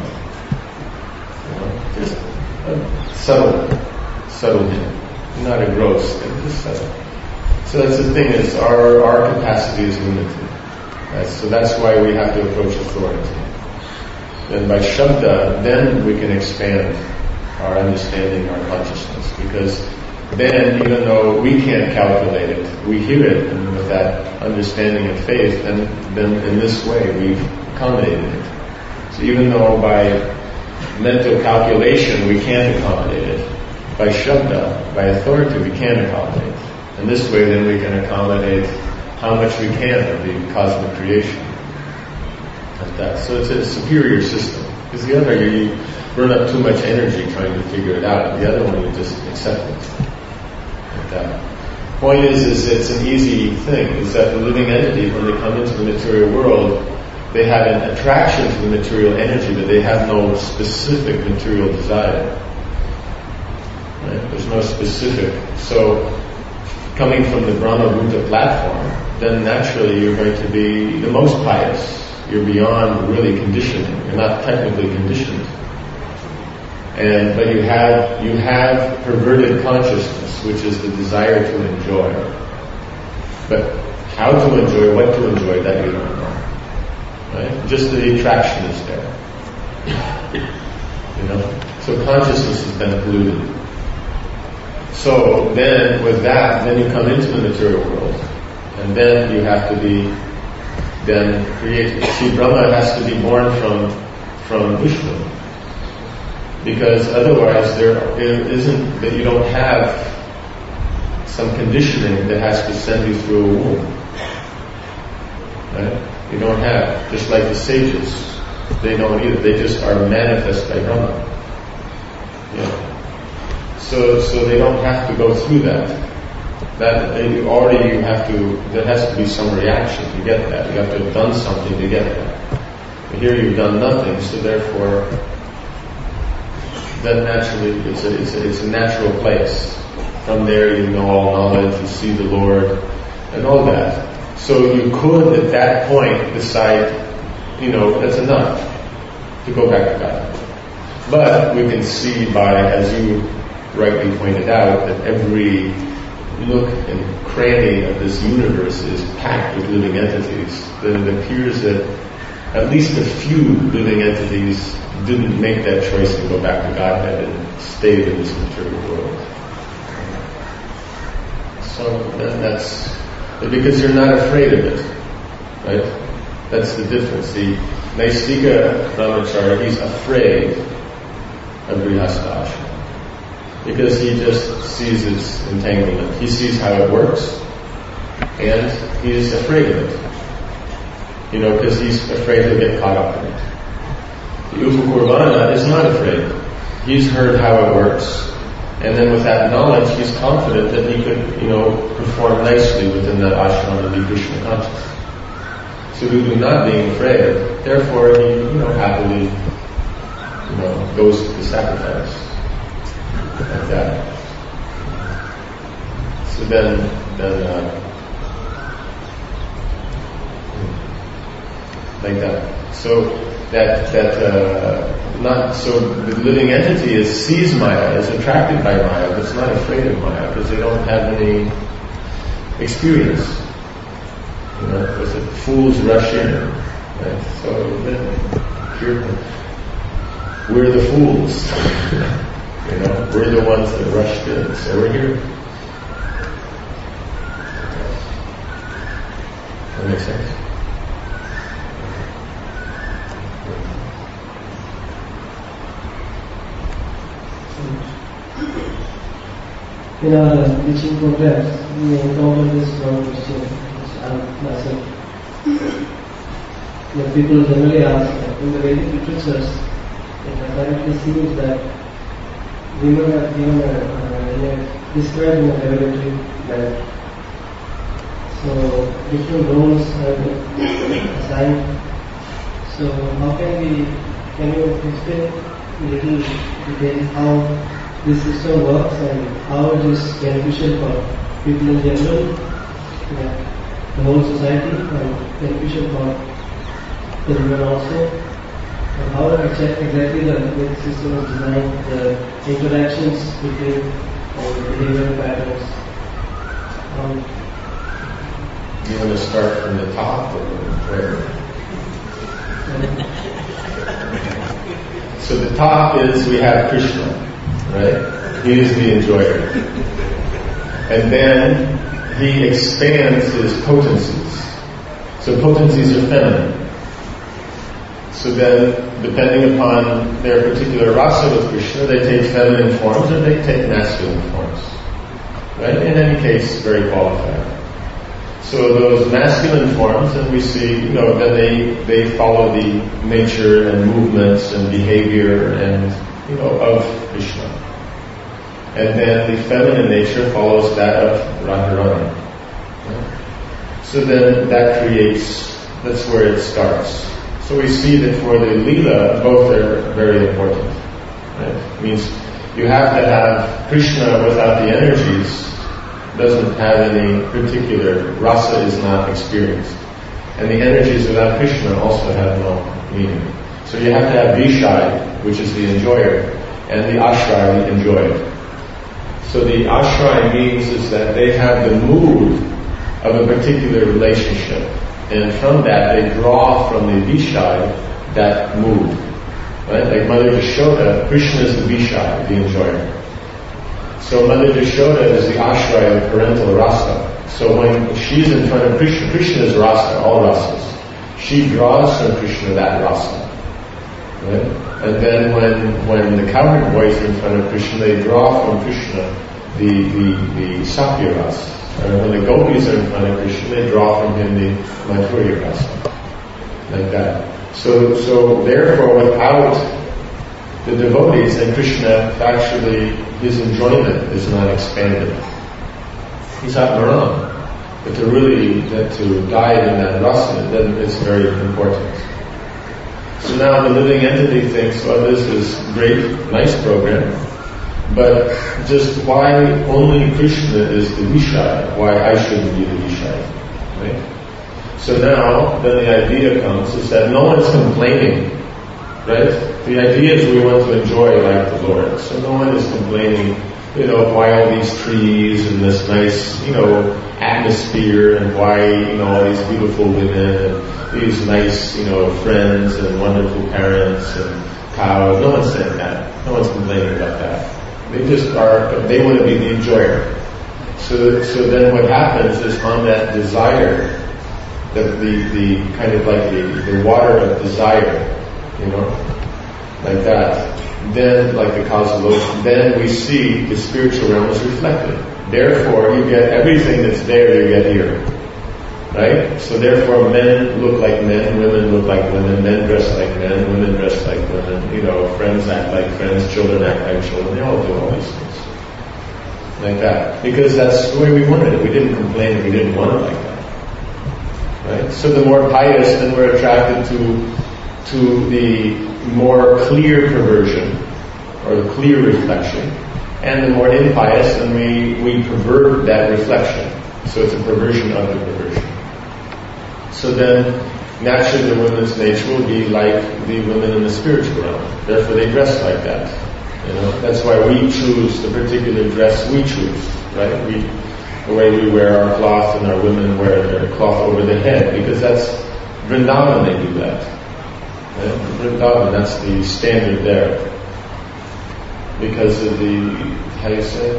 Just a subtle hint. Not a gross thing, just subtle. So that's the thing, is our capacity is limited. Right? So that's why we have to approach authority. Then by Shabda, then we can expand our understanding, our consciousness. Because then, even though we can't calculate it, we hear it, and with that understanding and faith, then in this way we've accommodated it. So even though by mental calculation we can't accommodate it, by Shabda, by authority, we can accommodate. And this way then we can accommodate how much we can of the cosmic creation. Like that. So it's a superior system. Because the other, you burn up too much energy trying to figure it out. The other one, you just accept it. Like that. Point is it's an easy thing. Is that the living entity, when they come into the material world, they have an attraction to the material energy, but they have no specific material desire. Right? There's no specific. So, coming from the Brahma Bhuta platform, then naturally you're going to be the most pious. You're beyond really conditioning. You're not technically conditioned. But you have perverted consciousness, which is the desire to enjoy. But how to enjoy, what to enjoy, that you don't know. Right? Just the attraction is there. So consciousness has been polluted. So then, with that, then you come into the material world, and then you have to be then created. See, Brahma has to be born from Vishnu. Because otherwise there isn't, that you don't have some conditioning that has to send you through a womb. Right? You don't have, just like the sages, they don't either. They just are manifest by Brahma. Yeah. So they don't have to go through that. That there has to be some reaction to get that. You have to have done something to get that. But here you've done nothing, so therefore, then naturally it's a natural place. From there you know all knowledge, you see the Lord, and all that. So you could at that point decide, that's enough to go back to God. But we can see by, as you rightly pointed out, that every nook and cranny of this universe is packed with living entities. Then it appears that at least a few living entities didn't make that choice to go back to Godhead and stayed in this material world. So then that's because you're not afraid of it, right? That's the difference. The Naistika Brahmachari, he's afraid of Grihastha Ashram because he just sees its entanglement. He sees how it works, and he's afraid of it. Because he's afraid to get caught up in it. The Upakurvana is not afraid. He's heard how it works, and then with that knowledge, he's confident that he could, perform nicely within that ashram and be Krishna conscious. So Udu not being afraid, therefore he, happily, goes to the sacrifice like that. So then, like that. So the living entity sees Maya, is attracted by Maya, but it's not afraid of Maya because they don't have any experience. Because the fools rush in. Right? So then, we're the fools. We're the ones that rushed in. So we're here. That makes sense? In our teaching programs, we encounter this one question, which I myself. People generally ask, in the Vedic literatures, it apparently seems that women are given described in a revelatory manner. So different roles have been assigned. So how can you explain a little detail how this system works and how it is beneficial for people in general, the whole society, and beneficial for the women also, and how exactly the system is designed, the interactions between all the behavioral patterns. You want to start from the top or where? So the top is we have Krishna. Right? He is the enjoyer. And then he expands his potencies. So potencies are feminine. So then, depending upon their particular rasa with Krishna, they take feminine forms or they take masculine forms. Right? In any case, very qualified. So those masculine forms, and we see, then they follow the nature and movements and behavior and, of Krishna. And then the feminine nature follows that of Radharani. So then that that's where it starts. So we see that for the Leela, both are very important. Right? It means you have to have Krishna without the energies, doesn't have any particular, rasa is not experienced. And the energies without Krishna also have no meaning. So you have to have Vishai, which is the enjoyer, and the Ashray, the enjoyed. So the ashray means is that they have the mood of a particular relationship. And from that they draw from the Vishai that mood. Right? Like Mother Yashoda, Krishna is the Vishai, the enjoyer. So Mother Yashoda is the ashray of parental rasa. So when she's in front of Krishna, Krishna is rasa, all rasas. She draws from Krishna that rasa. Right? And then when the cowherd boys are in front of Krishna, they draw from Krishna the Sakya rasa. And when the gopis are in front of Krishna, they draw from him the Madhurya rasa. Like that. So therefore, without the devotees, then Krishna actually, his enjoyment is not expanded. He's Atmaram. But to dive in that rasa, then it's very important. So now the living entity thinks, well, this is great, nice program, but just why only Krishna is the Vishaya? Why I shouldn't be the Vishaya? Right? So now, then the idea comes is that no one's complaining, right? The idea is we want to enjoy like the Lord. So no one is complaining, why all these trees and this nice, atmosphere and why, all these beautiful women and these nice, friends and wonderful parents and cows. No one's saying that. No one's complaining about that. They want to be the enjoyer. So then what happens is on that desire, the kind of like the water of desire, like that. Then, like the cosmos, then we see the spiritual realm is reflected. Therefore, you get everything that's there, you get here. Right? So therefore, men look like men, women look like women, men dress like men, women dress like women, friends act like friends, children act like children, they all do all these things. Like that. Because that's the way we wanted it. We didn't complain and we didn't want it like that. Right? So the more pious, then we're attracted to the more clear perversion, or the clear reflection, and the more impious, then we pervert that reflection. So it's a perversion of the perversion. So then, naturally the women's nature will be like the women in the spiritual realm. Therefore they dress like that. That's why we choose the particular dress we choose, right? The way we wear our cloth and our women wear their cloth over their head, because that's Vrindavan, they do that. Vrindavan, that's the standard there. Because of how do you say?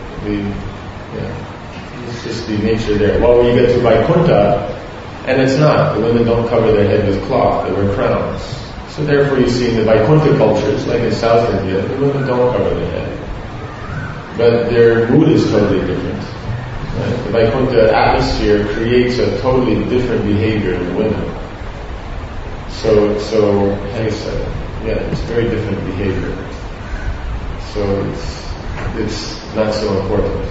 It's just the nature there. Well, when you get to Vaikuntha, and it's not. The women don't cover their head with cloth, they wear crowns. So therefore you see in the Vaikuntha cultures, like in South India, the women don't cover their head. But their mood is totally different. Right? The Vaikuntha atmosphere creates a totally different behavior in the women. So how do you say? It's very different behavior. So it's not so important.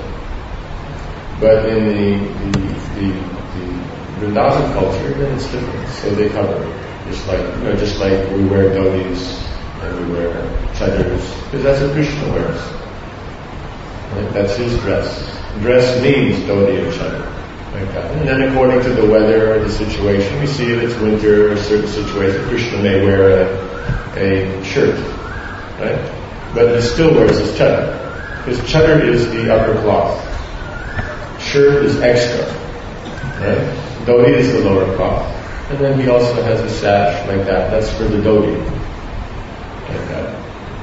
But in the Vrindavan culture, then it's different. So they cover it. Just like we wear dhotis and we wear chadars, because that's what Krishna wears. Right? That's his dress. Dress means dhoti and chadar. Like that. And then according to the weather or the situation, we see if it's winter or a certain situation, Krishna may wear a shirt, right? But he still wears his chadar. His chadar is the upper cloth. Shirt is extra, right? Dhoti is the lower cloth. And then he also has a sash like that. That's for the dhoti. Like that.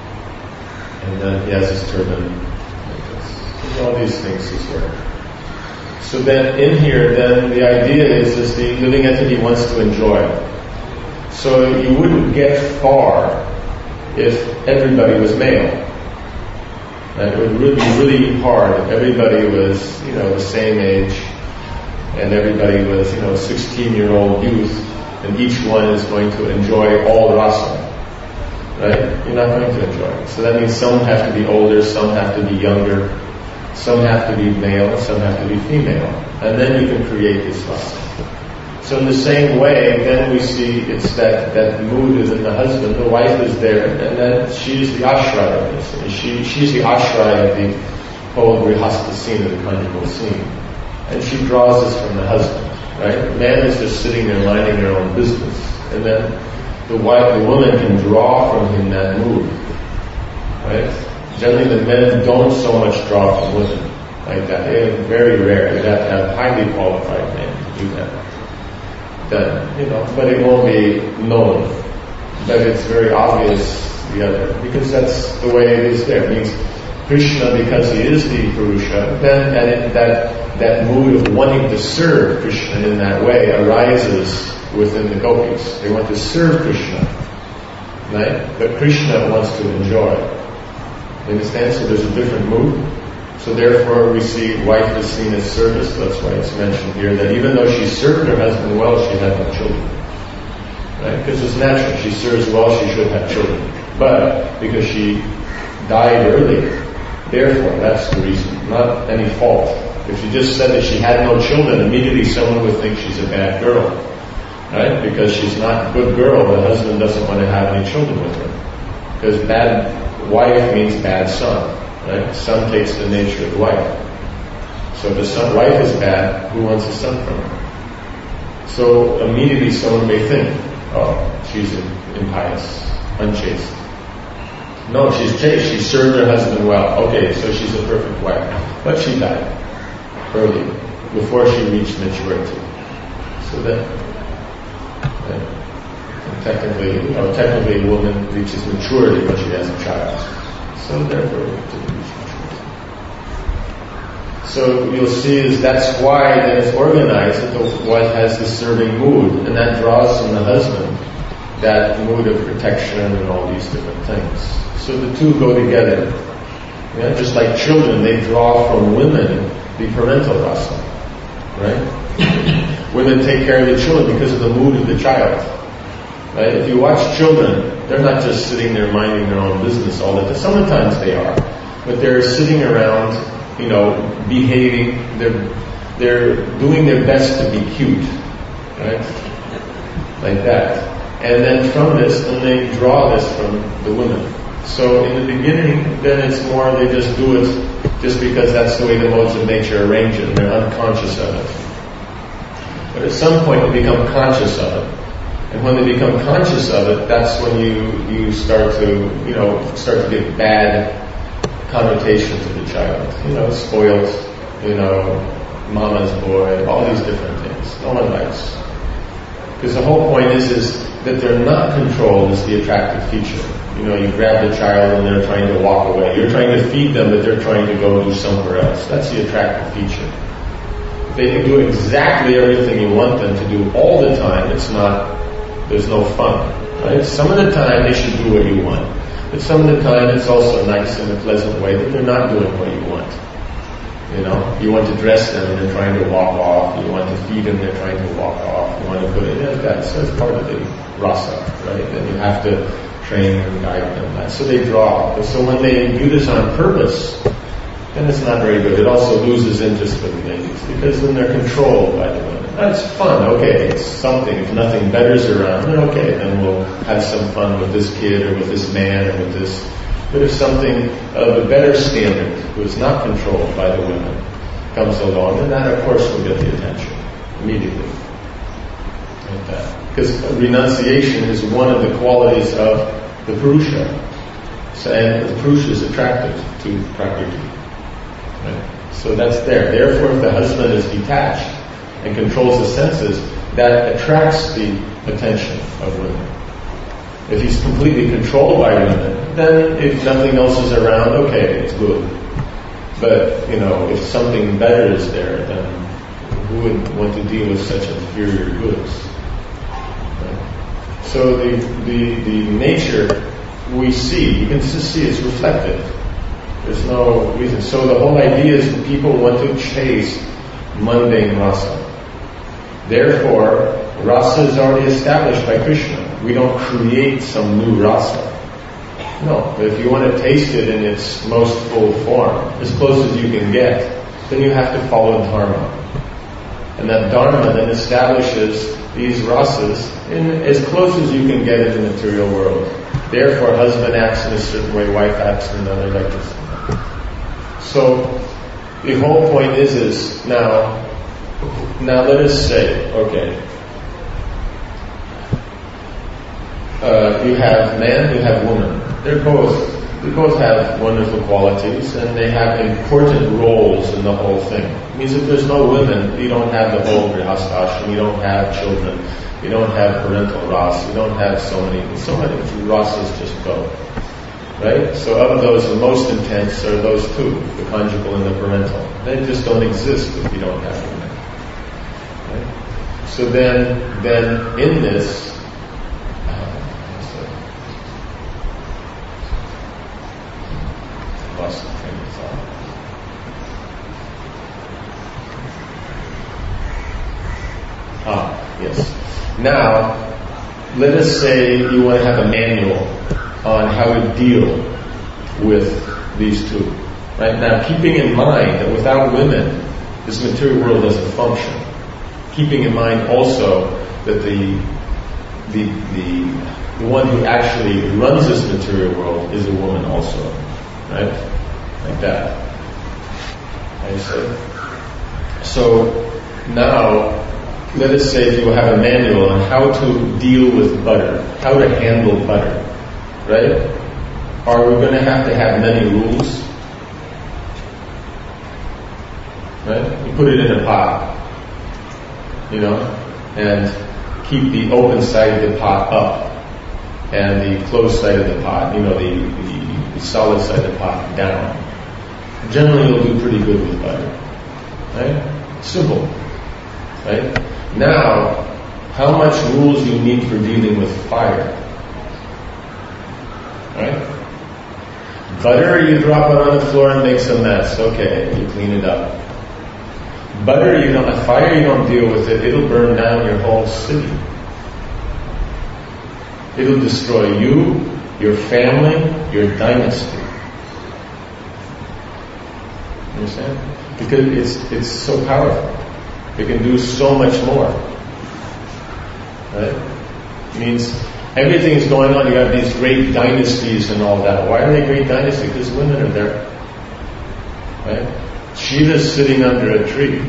And then he has his turban like this. So all these things he's wearing. So then in here, then the idea is the living entity wants to enjoy. So you wouldn't get far if everybody was male. And it would really be really hard if everybody was, the same age, and everybody was, 16-year-old youth, and each one is going to enjoy all rasa. Right? You're not going to enjoy it. So that means some have to be older, some have to be younger, some have to be male, some have to be female. And then you can create this rasa. So in the same way, then we see it's that mood is in the husband, the wife is there, and then she's the ashraya of this. And she's the ashraya of the whole grihastha scene, of the conjugal scene. And she draws this from the husband, right? Man is just sitting there minding their own business. And then the woman can draw from him that mood, right? Generally the men don't so much draw from women like that. They're very rare. You'd have to have highly qualified men to do that. But it won't be known. But it's very obvious the other, because that's the way it is there. It means Krishna, because he is the Purusha, then that mood of wanting to serve Krishna in that way arises within the gopis. They want to serve Krishna. right? But Krishna wants to enjoy. You understand? So there's a different mood. So therefore we see wife is seen as service. That's why it's mentioned here that even though she served her husband well, she had no children. Right? Because it's natural. She serves well, she should have children. But because she died early, therefore that's the reason, not any fault. If she just said that she had no children, immediately someone would think she's a bad girl. Right? Because she's not a good girl, the husband doesn't want to have any children with her. Because bad wife means bad son. Right? Son takes the nature of the wife. So if the wife is bad, who wants a son from her? So immediately someone may think, oh, she's impious, unchaste. No, she's chaste. She served her husband well. Okay, so she's a perfect wife. But she died early, before she reached maturity. So that technically a woman reaches maturity when she has a child. So therefore, to reach maturity. So you'll see is that's why then it's organized that the wife has the serving mood, and that draws from the husband that mood of protection and all these different things. So the two go together. Yeah, just like children, they draw from women the parental rasa, right? Women take care of the children because of the mood of the child. Right? If you watch children, they're not just sitting there minding their own business all the time. Sometimes they are, but they're sitting around, behaving. They're doing their best to be cute, right? Like that. And then from this, then they draw this from the women. So in the beginning, then it's more they just do it just because that's the way the modes of nature arrange it, and they're unconscious of it. But at some point they become conscious of it. And when they become conscious of it, that's when you start to give bad connotation to the child. Spoiled, mama's boy, all these different things. No one likes. Because the whole point is that they're not controlled is the attractive feature. You grab the child and they're trying to walk away. You're trying to feed them, but they're trying to go do somewhere else. That's the attractive feature. If they can do exactly everything you want them to do all the time, there's no fun. Right? Some of the time they should do what you want. But some of the time it's also nice in a pleasant way that they're not doing what you want. You want to dress them and they're trying to walk off. You want to feed them, they're trying to walk off. You want to put it in that. So it's part of the rasa, right? Then you have to train and guide them. So they draw. So when they do this on purpose, then it's not very good. It also loses interest for the ladies because then they're controlled by the women. That's fun. Okay, it's something. If nothing better's around, then okay, then we'll have some fun with this kid or with this man or with this. But if something of a better standard, who is not controlled by the women, comes along, then that of course will get the attention immediately. Like that. Because renunciation is one of the qualities of the Purusha. And the Purusha is attractive to Prakriti. Right? So that's there. Therefore, if the husband is detached and controls the senses, that attracts the attention of women. If he's completely controlled by women, then if nothing else is around, okay, it's good. But, if something better is there, then who would want to deal with such inferior goods? Right? So the nature we see, you can just see it's reflected. There's no reason. So the whole idea is that people want to chase mundane rasa. Therefore, rasa is already established by Krishna. We don't create some new rasa. No, but if you want to taste it in its most full form, as close as you can get, then you have to follow dharma. And that dharma then establishes these rasas in as close as you can get in the material world. Therefore, husband acts in a certain way, wife acts in another like this. So, the whole point is now let us say, okay, you have man, you have woman. They both have wonderful qualities, and they have important roles in the whole thing. It means if there's no women, you don't have the whole grihastashram, you don't have children, you don't have parental rasa, you don't have so many rasas just go. Right? So of those, the most intense are those two, the conjugal and the parental. They just don't exist if you don't have women. Right? So then in this, Yes. Now, let us say you want to have a manual on how to deal with these two. Right? Now, keeping in mind that without women, this material world doesn't function. Keeping in mind also that the one who actually runs this material world is a woman also. Right? Like that. I say. So, now, let us say if you have a manual on how to deal with butter, how to handle butter, right? Are we going to have many rules? Right? You put it in a pot, and keep the open side of the pot up, and the closed side of the pot, the solid side of the pot down. Generally, you'll do pretty good with butter, right? Simple, right? Now, how much rules you need for dealing with fire? Right? Butter, you drop it on the floor and makes a mess. Okay, you clean it up. Fire, you don't deal with it. It'll burn down your whole city. It'll destroy you, your family, your dynasty. Understand? Because it's so powerful. It can do so much more. Right? It means everything is going on. You have these great dynasties and all that. Why are they great dynasties? Because women are there. Right? Shiva's sitting under a tree.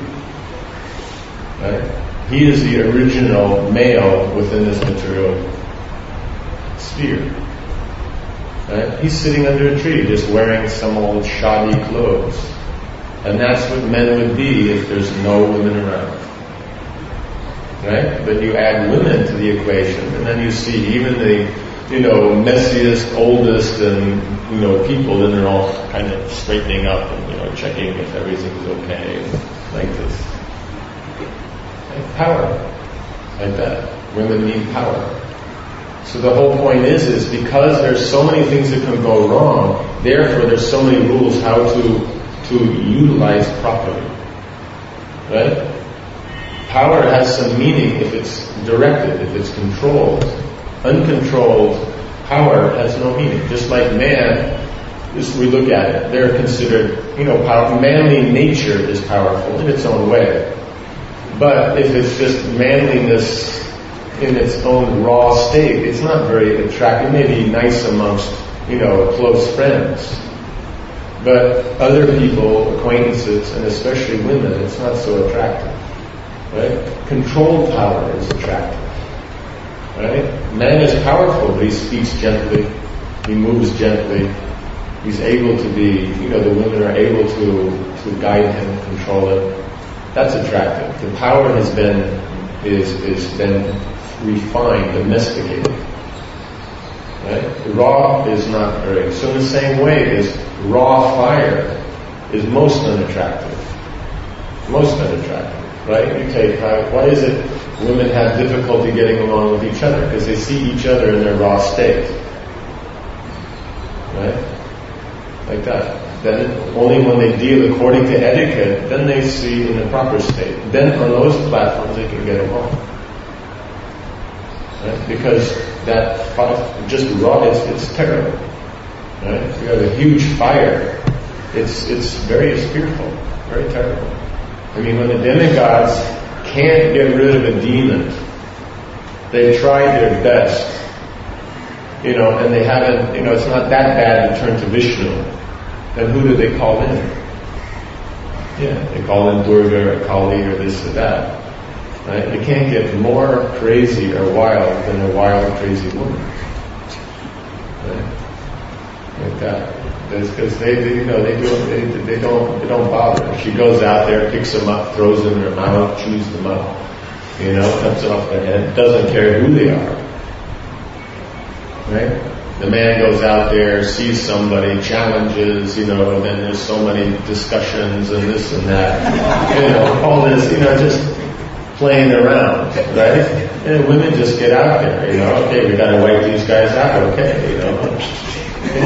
Right? He is the original male within this material sphere. Right? He's sitting under a tree, just wearing some old shoddy clothes. And that's what men would be if there's no women around. Right? But you add women to the equation, and then you see even the, messiest, oldest, and, people, and they're all kind of straightening up and, checking if everything's okay, like this. And power. Like that. Women need power. So the whole point is because there's so many things that can go wrong, therefore there's so many rules how to utilize properly. Right? Power has some meaning if it's directed, if it's controlled. Uncontrolled power has no meaning. Just like man, as we look at it, they're considered, powerful. Manly nature is powerful in its own way. But if it's just manliness in its own raw state, it's not very attractive. It may be nice amongst, close friends. But other people, acquaintances, and especially women, it's not so attractive. Right? Controlled power is attractive. Right? Man is powerful, but he speaks gently. He moves gently. He's able to be, the women are able to guide him, control him. That's attractive. The power has been refined, domesticated. Right? Raw is not very. So in the same way as raw fire is most unattractive. Most unattractive. Right? Okay, why is it women have difficulty getting along with each other? Because they see each other in their raw state. Right? Like that. Then only when they deal according to etiquette, then they see in the proper state. Then on those platforms they can get along. Right? Because that just raw, it's terrible. Right? You have a huge fire. It's very fearful, very terrible. I mean, when the demigods can't get rid of a demon, they've tried their best, and they haven't, it's not that bad to turn to Vishnu. Then who do they call in? Yeah, they call in Durga or Kali or this or that. Right? You can't get more crazy or wild than a wild, crazy woman. Right? Like that. Because they don't bother. She goes out there, picks them up, throws them in her mouth, chews them up, cuts off their head, doesn't care who they are. Right? The man goes out there, sees somebody, challenges, and then there's so many discussions and this and that, all this, just playing around, right? And women just get out there, okay, we gotta wipe these guys out, okay,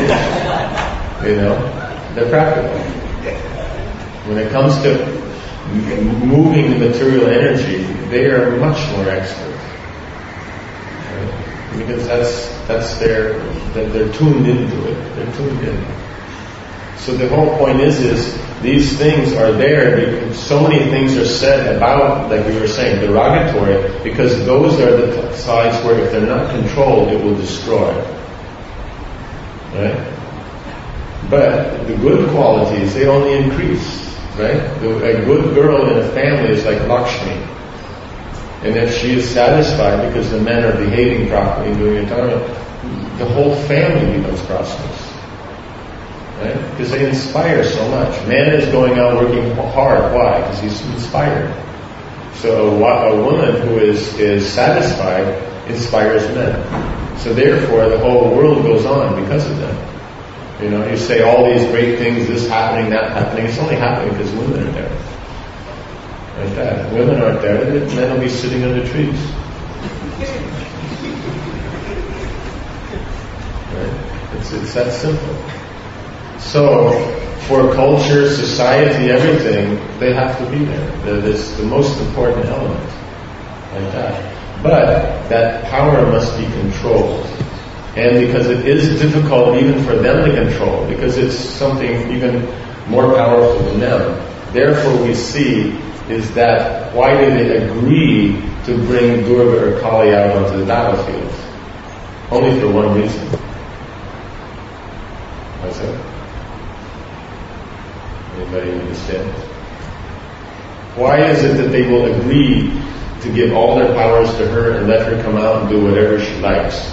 they're practical. When it comes to moving the material energy, they are much more expert. Right? Because that's they're tuned into it. They're tuned in. So the whole point is these things are there because so many things are said about, like we were saying, derogatory, because those are the sides where if they're not controlled, it will destroy. Right? But the good qualities, they only increase. Right? A good girl in a family is like Lakshmi. And if she is satisfied because the men are behaving properly and doing it, the whole family becomes prosperous. Right? Because they inspire so much. Man is going out working hard. Why? Because he's inspired. So a woman who is satisfied inspires men. So therefore the whole world goes on because of them. You know, you say all these great things, this happening, that happening. It's only happening because women are there. Like that. If women aren't there, men will be sitting under trees. Right? It's that simple. So, for culture, society, everything, they have to be there. That's the most important element. Like that. But that power must be controlled. And because it is difficult even for them to control, because it's something even more powerful than them. Therefore we see is that why do they agree to bring Durga or Kali out onto the battlefield? Only for one reason. What's that? Anybody understand? Why is it that they will agree to give all their powers to her and let her come out and do whatever she likes?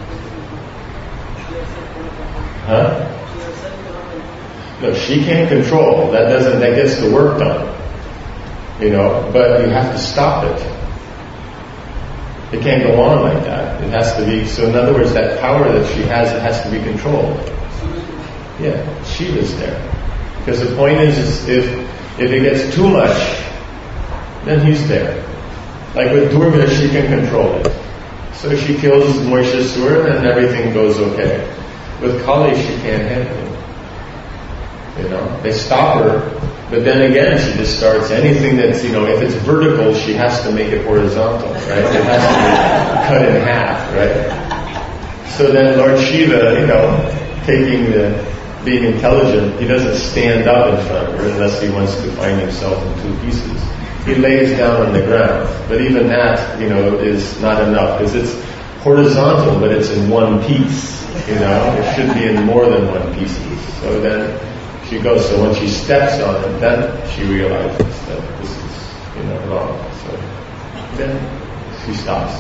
Huh? No, she can't control. That gets the work done. You know, but you have to stop it. It can't go on like that. It has to be, so in other words, that power that she has, it has to be controlled. Yeah, Shiva's there. Because the point is if it gets too much, then he's there. Like with Durga, she can control it. So she kills Mahishasura and everything goes okay. With Kali, she can't handle it. You know, they stop her, but then again, she just starts anything that's, you know, if it's vertical, she has to make it horizontal, right? It has to be cut in half, right? So then Lord Shiva, you know, being intelligent, he doesn't stand up in front of her unless he wants to find himself in two pieces. He lays down on the ground, but even that, you know, is not enough because it's horizontal, but it's in one piece. You know, it should be in more than one piece. So then she goes. So when she steps on it, then she realizes that this is, you know, wrong. So then she stops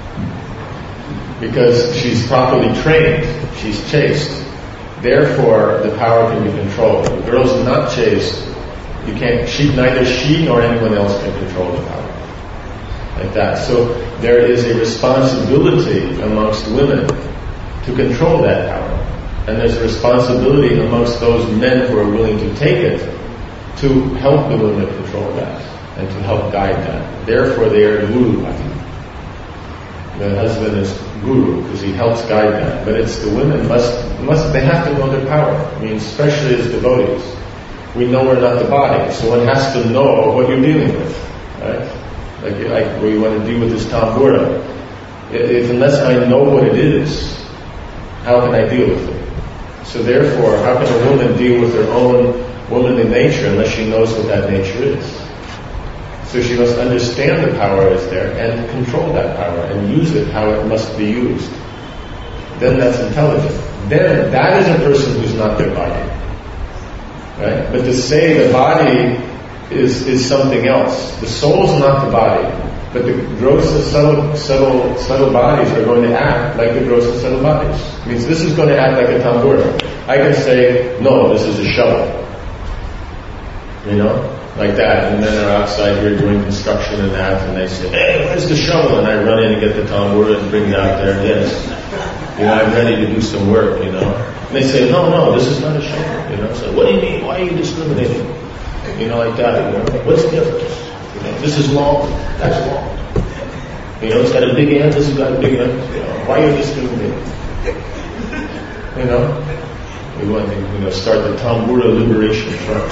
because she's properly trained. She's chaste. Therefore, the power can be controlled. If the girl's not chaste, you can't. Neither she nor anyone else can control the power like that. So there is a responsibility amongst women to control that power. And there's a responsibility amongst those men who are willing to take it to help the women control that and to help guide that. Therefore they are guru. The husband is guru because he helps guide that. But it's the women they have to know their power. I mean, especially as devotees. We know we're not the body, so one has to know what you're dealing with. Right? Like what you want to do with this tambura. Unless I know what it is, how can I deal with it? So therefore, how can a woman deal with her own womanly nature unless she knows what that nature is? So she must understand the power is there and control that power and use it how it must be used. Then that's intelligent. Then that is a person who's not their body. Right? But to say the body is something else. The soul's not the body. But the gross and subtle bodies are going to act like the gross and subtle bodies. It means this is going to act like a tambura. I can say, no, this is a shovel. You know? Like that. And then they're outside here doing construction and that, and they say, hey, where's the shovel? And I run in and get the tambura and bring it out there. Yes. You know, I'm ready to do some work, you know. And they say, no, this is not a shovel. You know, so what do you mean? Why are you discriminating? You know, like that. You know, what's the difference? You know, this is long, that's long. You know, it's got a big end, this has got a big end. You know, why are you discriminating? You know? We want to, start the Tambura Liberation Front.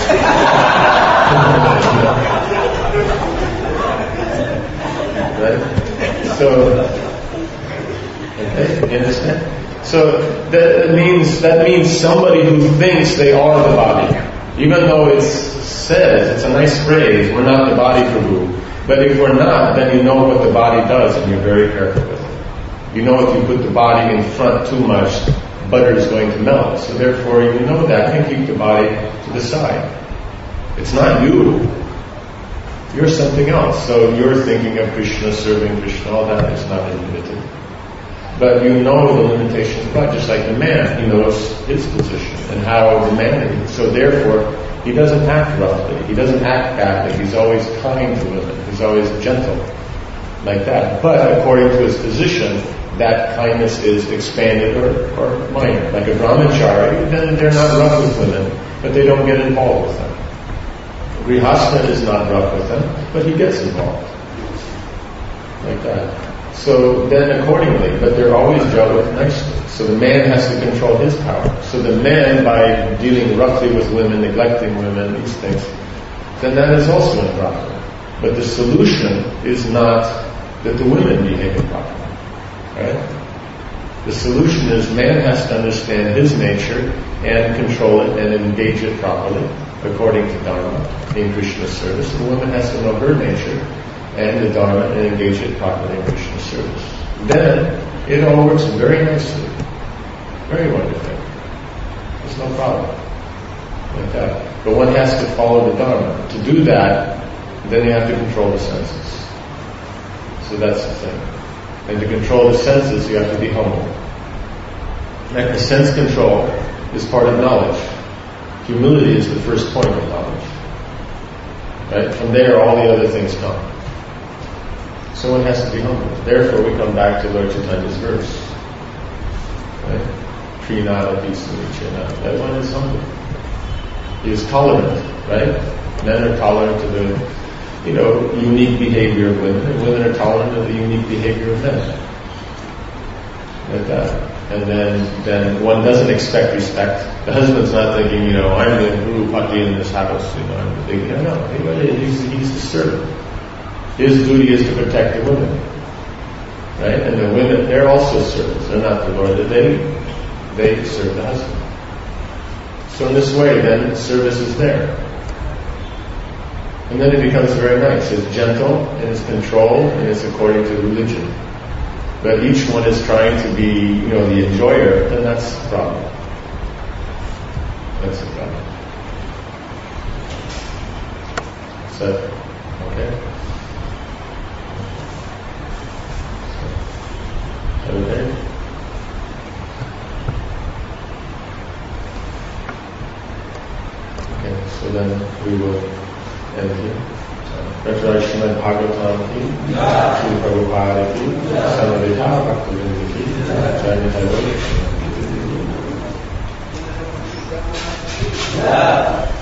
Right? So, okay, you understand? So that means somebody who thinks they are the body, even though it's a nice phrase, we're not the body Prabhu. But if we're not, then you know what the body does, and you're very careful with it. You know if you put the body in front too much, butter is going to melt. So therefore, you know that, and keep the body to the side. It's not you. You're something else. So you're thinking of Krishna, serving Krishna, all that is not limited. But you know the limitations of God, just like the man. He knows his position and how the man is. So therefore, he doesn't act roughly. He doesn't act badly. He's always kind to women. He's always gentle. Like that. But according to his position, that kindness is expanded or minor. Like a brahmachari, then they're not rough with women, but they don't get involved with them. Grihastha is not rough with them, but he gets involved. Like that. So then accordingly, but they're always dealt with nicely. So the man has to control his power. So the man, by dealing roughly with women, neglecting women, these things, then that is also improper. But the solution is not that the women behave improperly. Right? The solution is man has to understand his nature and control it and engage it properly according to Dharma in Krishna's service. The woman has to know her nature and the Dharma and engage it properly in Krishna's service. Then it all works very nicely. Very wonderful. There's no problem. Like that. But one has to follow the Dharma. To do that, then you have to control the senses. So that's the thing. And to control the senses, you have to be humble. Like the sense control is part of knowledge. Humility is the first point of knowledge. Right? From there, all the other things come. So one has to be humble. Therefore, we come back to Lord Chaitanya's verse. Right? Trinada Pisamichena. That one is humble. He is tolerant, right? Men are tolerant to the unique behavior of women, and women are tolerant of the unique behavior of men. Like that. And then one doesn't expect respect. The husband's not thinking, I'm the Guru Pati in this house, I'm the big, no, he's the servant. His duty is to protect the women. Right? And the women, they're also servants. They're not the Lord. They serve the husband. So in this way, then, service is there. And then it becomes very nice. It's gentle, and it's controlled, and it's according to religion. But each one is trying to be, the enjoyer, then that's the problem. That's the problem. So, okay? Okay? Okay, so then we will end here. Dr. Srimad Bhagavatam ki, Sri Prabhupada ki, Samaveta Bhaktivinoda ki, Jai Jai Guru.